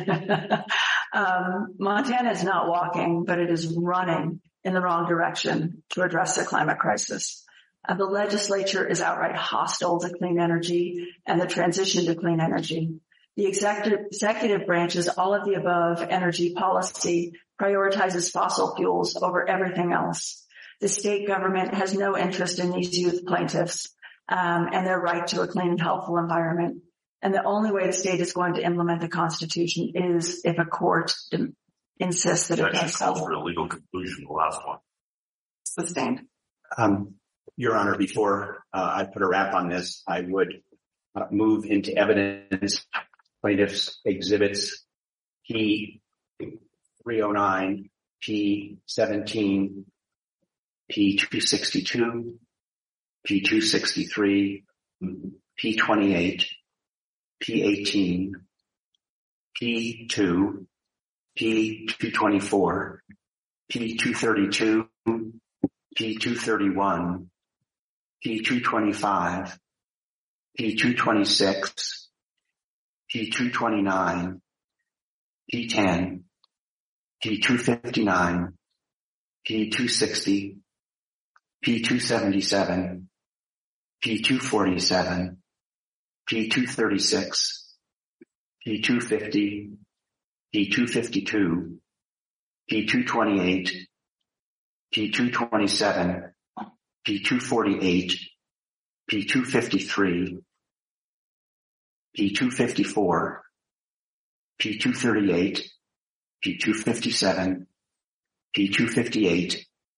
Montana is not walking, but it is running in the wrong direction to address the climate crisis. The legislature is outright hostile to clean energy and the transition to clean energy. The executive branch's all of the above energy policy prioritizes fossil fuels over everything else. The state government has no interest in these youth plaintiffs and their right to a clean and healthful environment. And the only way the state is going to implement the Constitution is if a court insists that it does so. For a legal conclusion, the last one. Sustained. Your Honor, before I put a wrap on this, I would move into evidence plaintiffs' exhibits P309, P17, P262, P263, P28, P18, P2, P224, P232, P231, P225, P226, P229, P10, P259, P260, P277, P247, P236, P250, P252, P228, P227, P248, P253, P254, P238, P257, P258,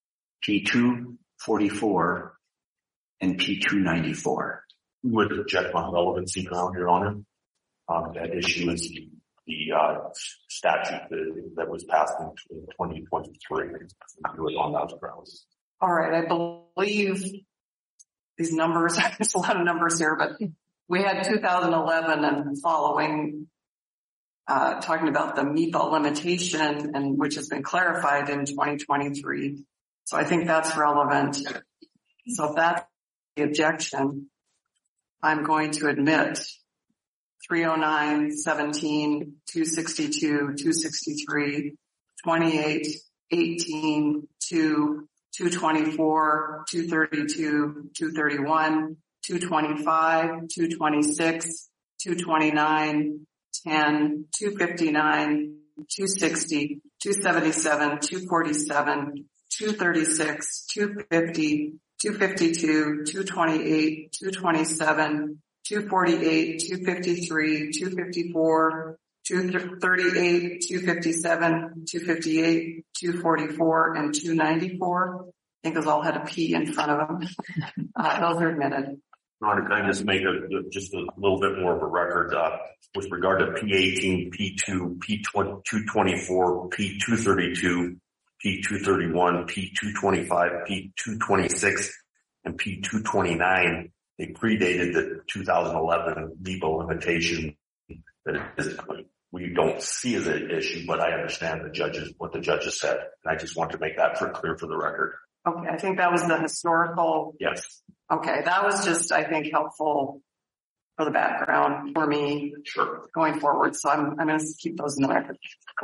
P244, and P294. Would object on relevancy ground, Your Honor. That issue is the statute that was passed in 2023. On those grounds. All right. I believe these numbers, there's a lot of numbers here, but we had 2011 and following, talking about the MEPA limitation, and which has been clarified in 2023. So I think that's relevant. So if that's the objection, I'm going to admit 309, 17, 262, 263, 28, 18, 2, 224, 232, 231, 225, 226, 229, 10, 259, 260, 277, 247, 236, 250, 252, 228, 227, 248, 253, 254, 238, 257, 258, 244, and 294. I think those all had a P in front of them. Those are admitted. Ron, can I just make just a little bit more of a record with regard to P18, P2, P224, P232, P231, P225, P226, and P229. They predated the 2011 MEPA limitation that we don't see as an issue, but I understand what the judges said. And I just want to make that clear for the record. Okay. I think that was the historical. Yes. Okay. That was just, I think, helpful for the background for me going forward. So I'm going to keep those in the record.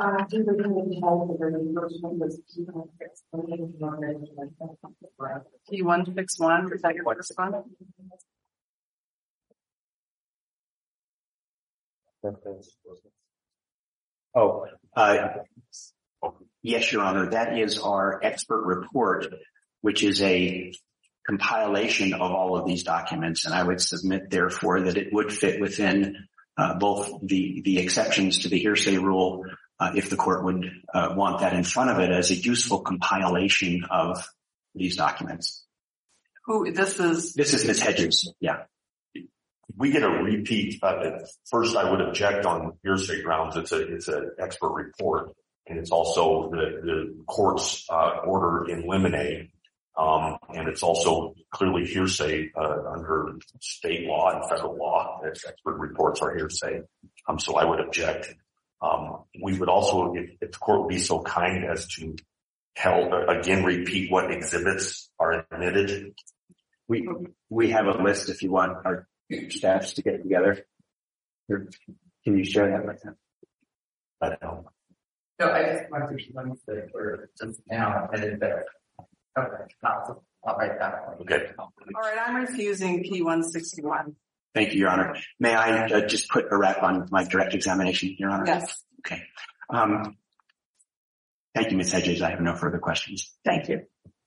P161, is that your correspondent? Yes, Your Honor. That is our expert report, which is a compilation of all of these documents. And I would submit, therefore, that it would fit within both the exceptions to the hearsay rule, if the court would want that in front of it as a useful compilation of these documents. This is Ms. Hedges. Yeah. We get a repeat of it. First, I would object on hearsay grounds. It's an expert report, and it's also the court's order in limine, and it's also clearly hearsay under state law and federal law. Expert reports are hearsay, so I would object. We would also, if the court would be so kind as to repeat what exhibits are admitted. We have a list if you want our staffs to get together. Can you share that with them? I don't know. No, I just wanted to let me say we're just now headed there. Okay, I'll write that one. Okay. all right. I'm refusing P161. Thank you, Your Honor. May I just put a wrap on my direct examination, Your Honor? Yes. Okay. Thank you, Ms. Hedges. I have no further questions. Thank you.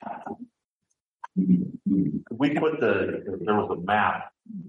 We put there was a map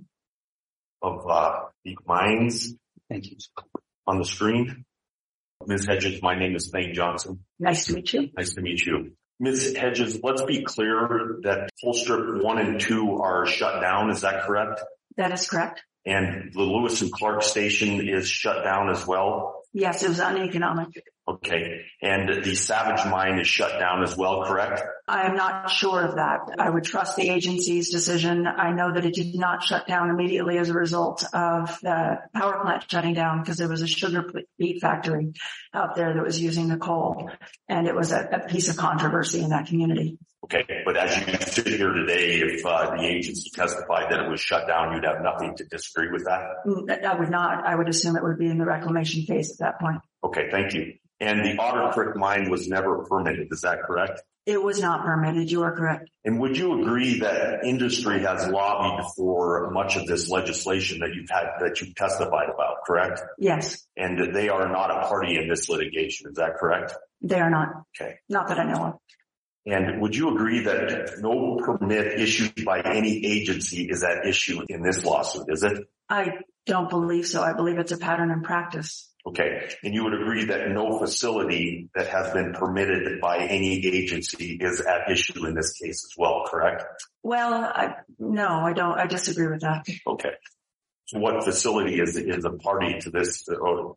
of the mines. Thank you. On the screen. Ms. Hedges, my name is Thane Johnson. Nice to meet you. Nice to meet you. Ms. Hedges, let's be clear that full strip 1 and 2 are shut down. Is that correct? That is correct. And the Lewis and Clark station is shut down as well? Yes, it was uneconomic. Okay. And the Savage mine is shut down as well, correct? I am not sure of that. I would trust the agency's decision. I know that it did not shut down immediately as a result of the power plant shutting down because there was a sugar beet factory out there that was using the coal. And it was a piece of controversy in that community. Okay. But as you sit here today, if the agency testified that it was shut down, you'd have nothing to disagree with that? I would not. I would assume it would be in the reclamation phase at that point. Okay. Thank you. And the Otter Creek mine was never permitted. Is that correct? It was not permitted. You are correct. And would you agree that industry has lobbied for much of this legislation that you've testified about, correct? Yes. And they are not a party in this litigation. Is that correct? They are not. Okay. Not that I know of. And would you agree that no permit issued by any agency is at issue in this lawsuit, is it? I don't believe so. I believe it's a pattern and practice. Okay. And you would agree that no facility that has been permitted by any agency is at issue in this case as well, correct? Well, no, I don't. I disagree with that. Okay. So what facility is a party to this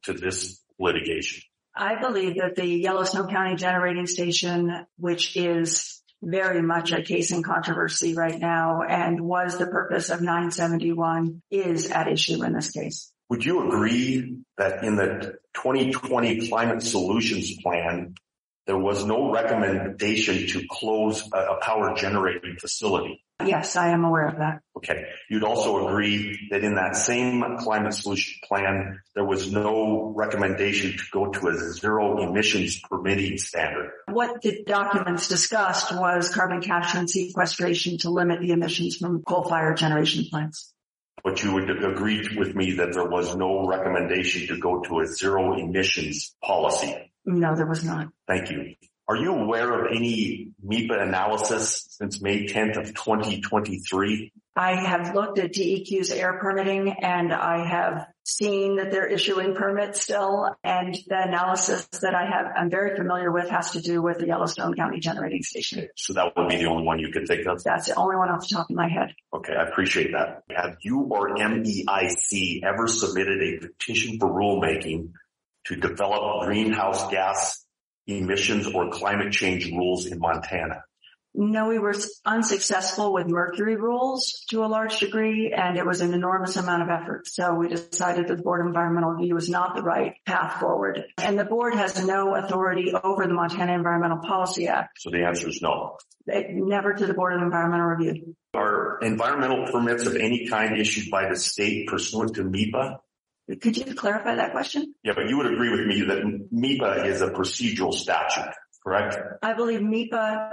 litigation? I believe that the Yellowstone County Generating Station, which is very much a case in controversy right now and was the purpose of 971, is at issue in this case. Would you agree that in the 2020 Climate Solutions Plan, there was no recommendation to close a power generating facility? Yes, I am aware of that. Okay. You'd also agree that in that same Climate Solution Plan, there was no recommendation to go to a zero emissions permitting standard. What the documents discussed was carbon capture and sequestration to limit the emissions from coal-fired generation plants. But you would agree with me that there was no recommendation to go to a zero emissions policy? No, there was not. Thank you. Are you aware of any MEPA analysis since May 10th of 2023? I have looked at DEQ's air permitting and I have seen that they're issuing permits still. And the analysis that I'm very familiar with has to do with the Yellowstone County Generating Station. Okay, so that would be the only one you could think of? That's the only one off the top of my head. Okay, I appreciate that. Have you or MEIC ever submitted a petition for rulemaking to develop greenhouse gas emissions or climate change rules in Montana? No, we were unsuccessful with mercury rules to a large degree, and it was an enormous amount of effort. So we decided that the Board of Environmental Review was not the right path forward. And the board has no authority over the Montana Environmental Policy Act. So the answer is no. Never to the Board of Environmental Review. Are environmental permits of any kind issued by the state pursuant to MEPA? Could you clarify that question? Yeah, but you would agree with me that MEPA is a procedural statute, correct? I believe MEPA,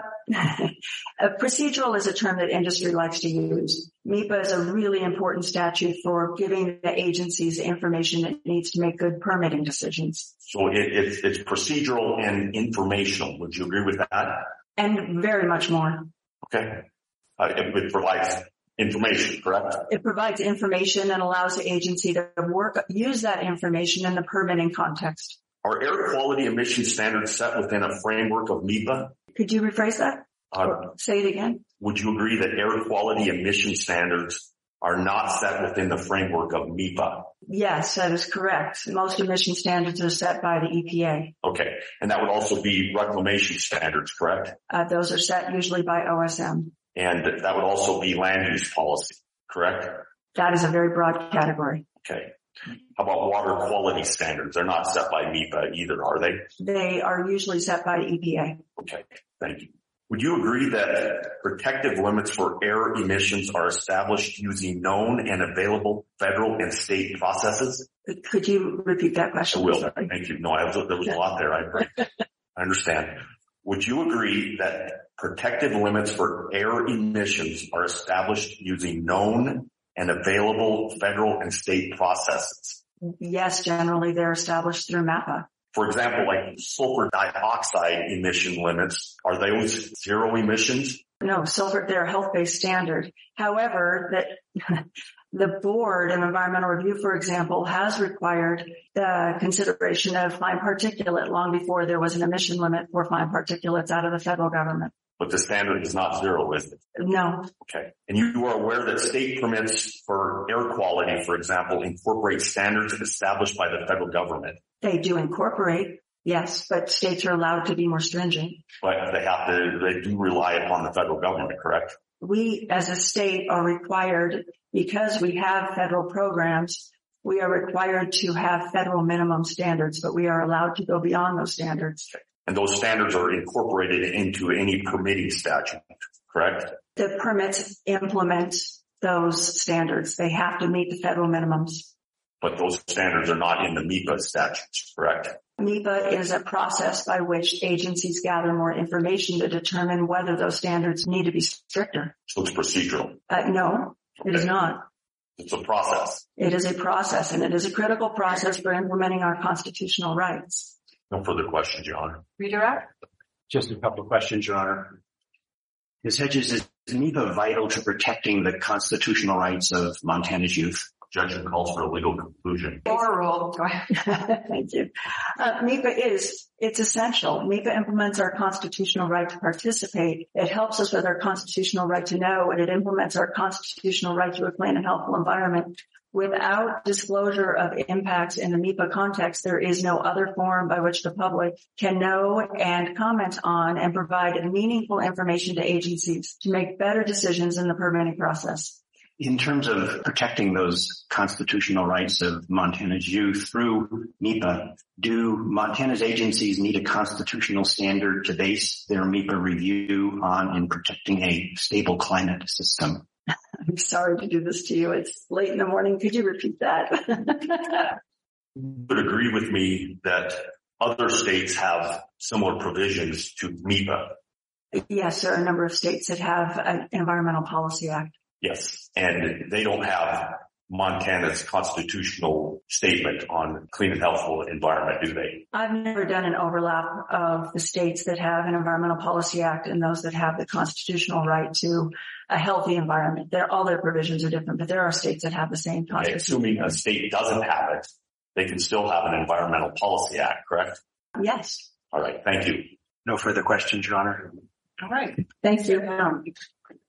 procedural is a term that industry likes to use. MEPA is a really important statute for giving the agencies information it needs to make good permitting decisions. So it's procedural and informational. Would you agree with that? And very much more. Okay. It provides information, correct? It provides information and allows the agency to use that information in the permitting context. Are air quality emission standards set within a framework of MEPA? Could you rephrase that? Or say it again? Would you agree that air quality emission standards are not set within the framework of MEPA? Yes, that is correct. Most emission standards are set by the EPA. Okay. And that would also be reclamation standards, correct? Those are set usually by OSM. And that would also be land use policy, correct? That is a very broad category. Okay. How about water quality standards? They're not set by MEPA either, are they? They are usually set by EPA. Okay. Thank you. Would you agree that protective limits for air emissions are established using known and available federal and state processes? Could you repeat that question? I will. Thank you. No, there was a lot there. I understand. Would you agree that protective limits for air emissions are established using known and available federal and state processes? Yes, generally they're established through MAPA. For example, like sulfur dioxide emission limits, are those zero emissions? No, they're a health-based standard. However, the Board of Environmental Review, for example, has required the consideration of fine particulate long before there was an emission limit for fine particulates out of the federal government. But the standard is not zero, is it? No. Okay. And you are aware that state permits for air quality, for example, incorporate standards established by the federal government? They do incorporate, yes, but states are allowed to be more stringent. But they do rely upon the federal government, correct? We, as a state, are required, because we have federal programs, we are required to have federal minimum standards, but we are allowed to go beyond those standards. And those standards are incorporated into any permitting statute, correct? The permits implement those standards. They have to meet the federal minimums. But those standards are not in the MEPA statutes, correct? MEPA is a process by which agencies gather more information to determine whether those standards need to be stricter. So it's procedural? No, it is not. It's a process. It is a process, and it is a critical process for implementing our constitutional rights. No further questions, Your Honor. Redirect? Just a couple of questions, Your Honor. Ms. Hedges, is MEPA vital to protecting the constitutional rights of Montana's youth? Objection calls for a legal conclusion. Overruled. Go ahead. Thank you. MEPA it's essential. MEPA implements our constitutional right to participate. It helps us with our constitutional right to know, and it implements our constitutional right to a clean and healthful environment. Without disclosure of impacts in the MEPA context, there is no other forum by which the public can know and comment on and provide meaningful information to agencies to make better decisions in the permitting process. In terms of protecting those constitutional rights of Montana's youth through MEPA, do Montana's agencies need a constitutional standard to base their MEPA review on in protecting a stable climate system? I'm sorry to do this to you. It's late in the morning. Could you repeat that? Would agree with me that other states have similar provisions to MEPA. Yes, there are a number of states that have an Environmental Policy Act. Yes, and they don't have Montana's constitutional statement on clean and healthful environment, do they? I've never done an overlap of the states that have an Environmental Policy Act and those that have the constitutional right to a healthy environment. All their provisions are different, but there are states that have the same constitution. Assuming a state doesn't have it, they can still have an Environmental Policy Act, correct? Yes. All right, thank you. No further questions, Your Honor. All right. Thank you.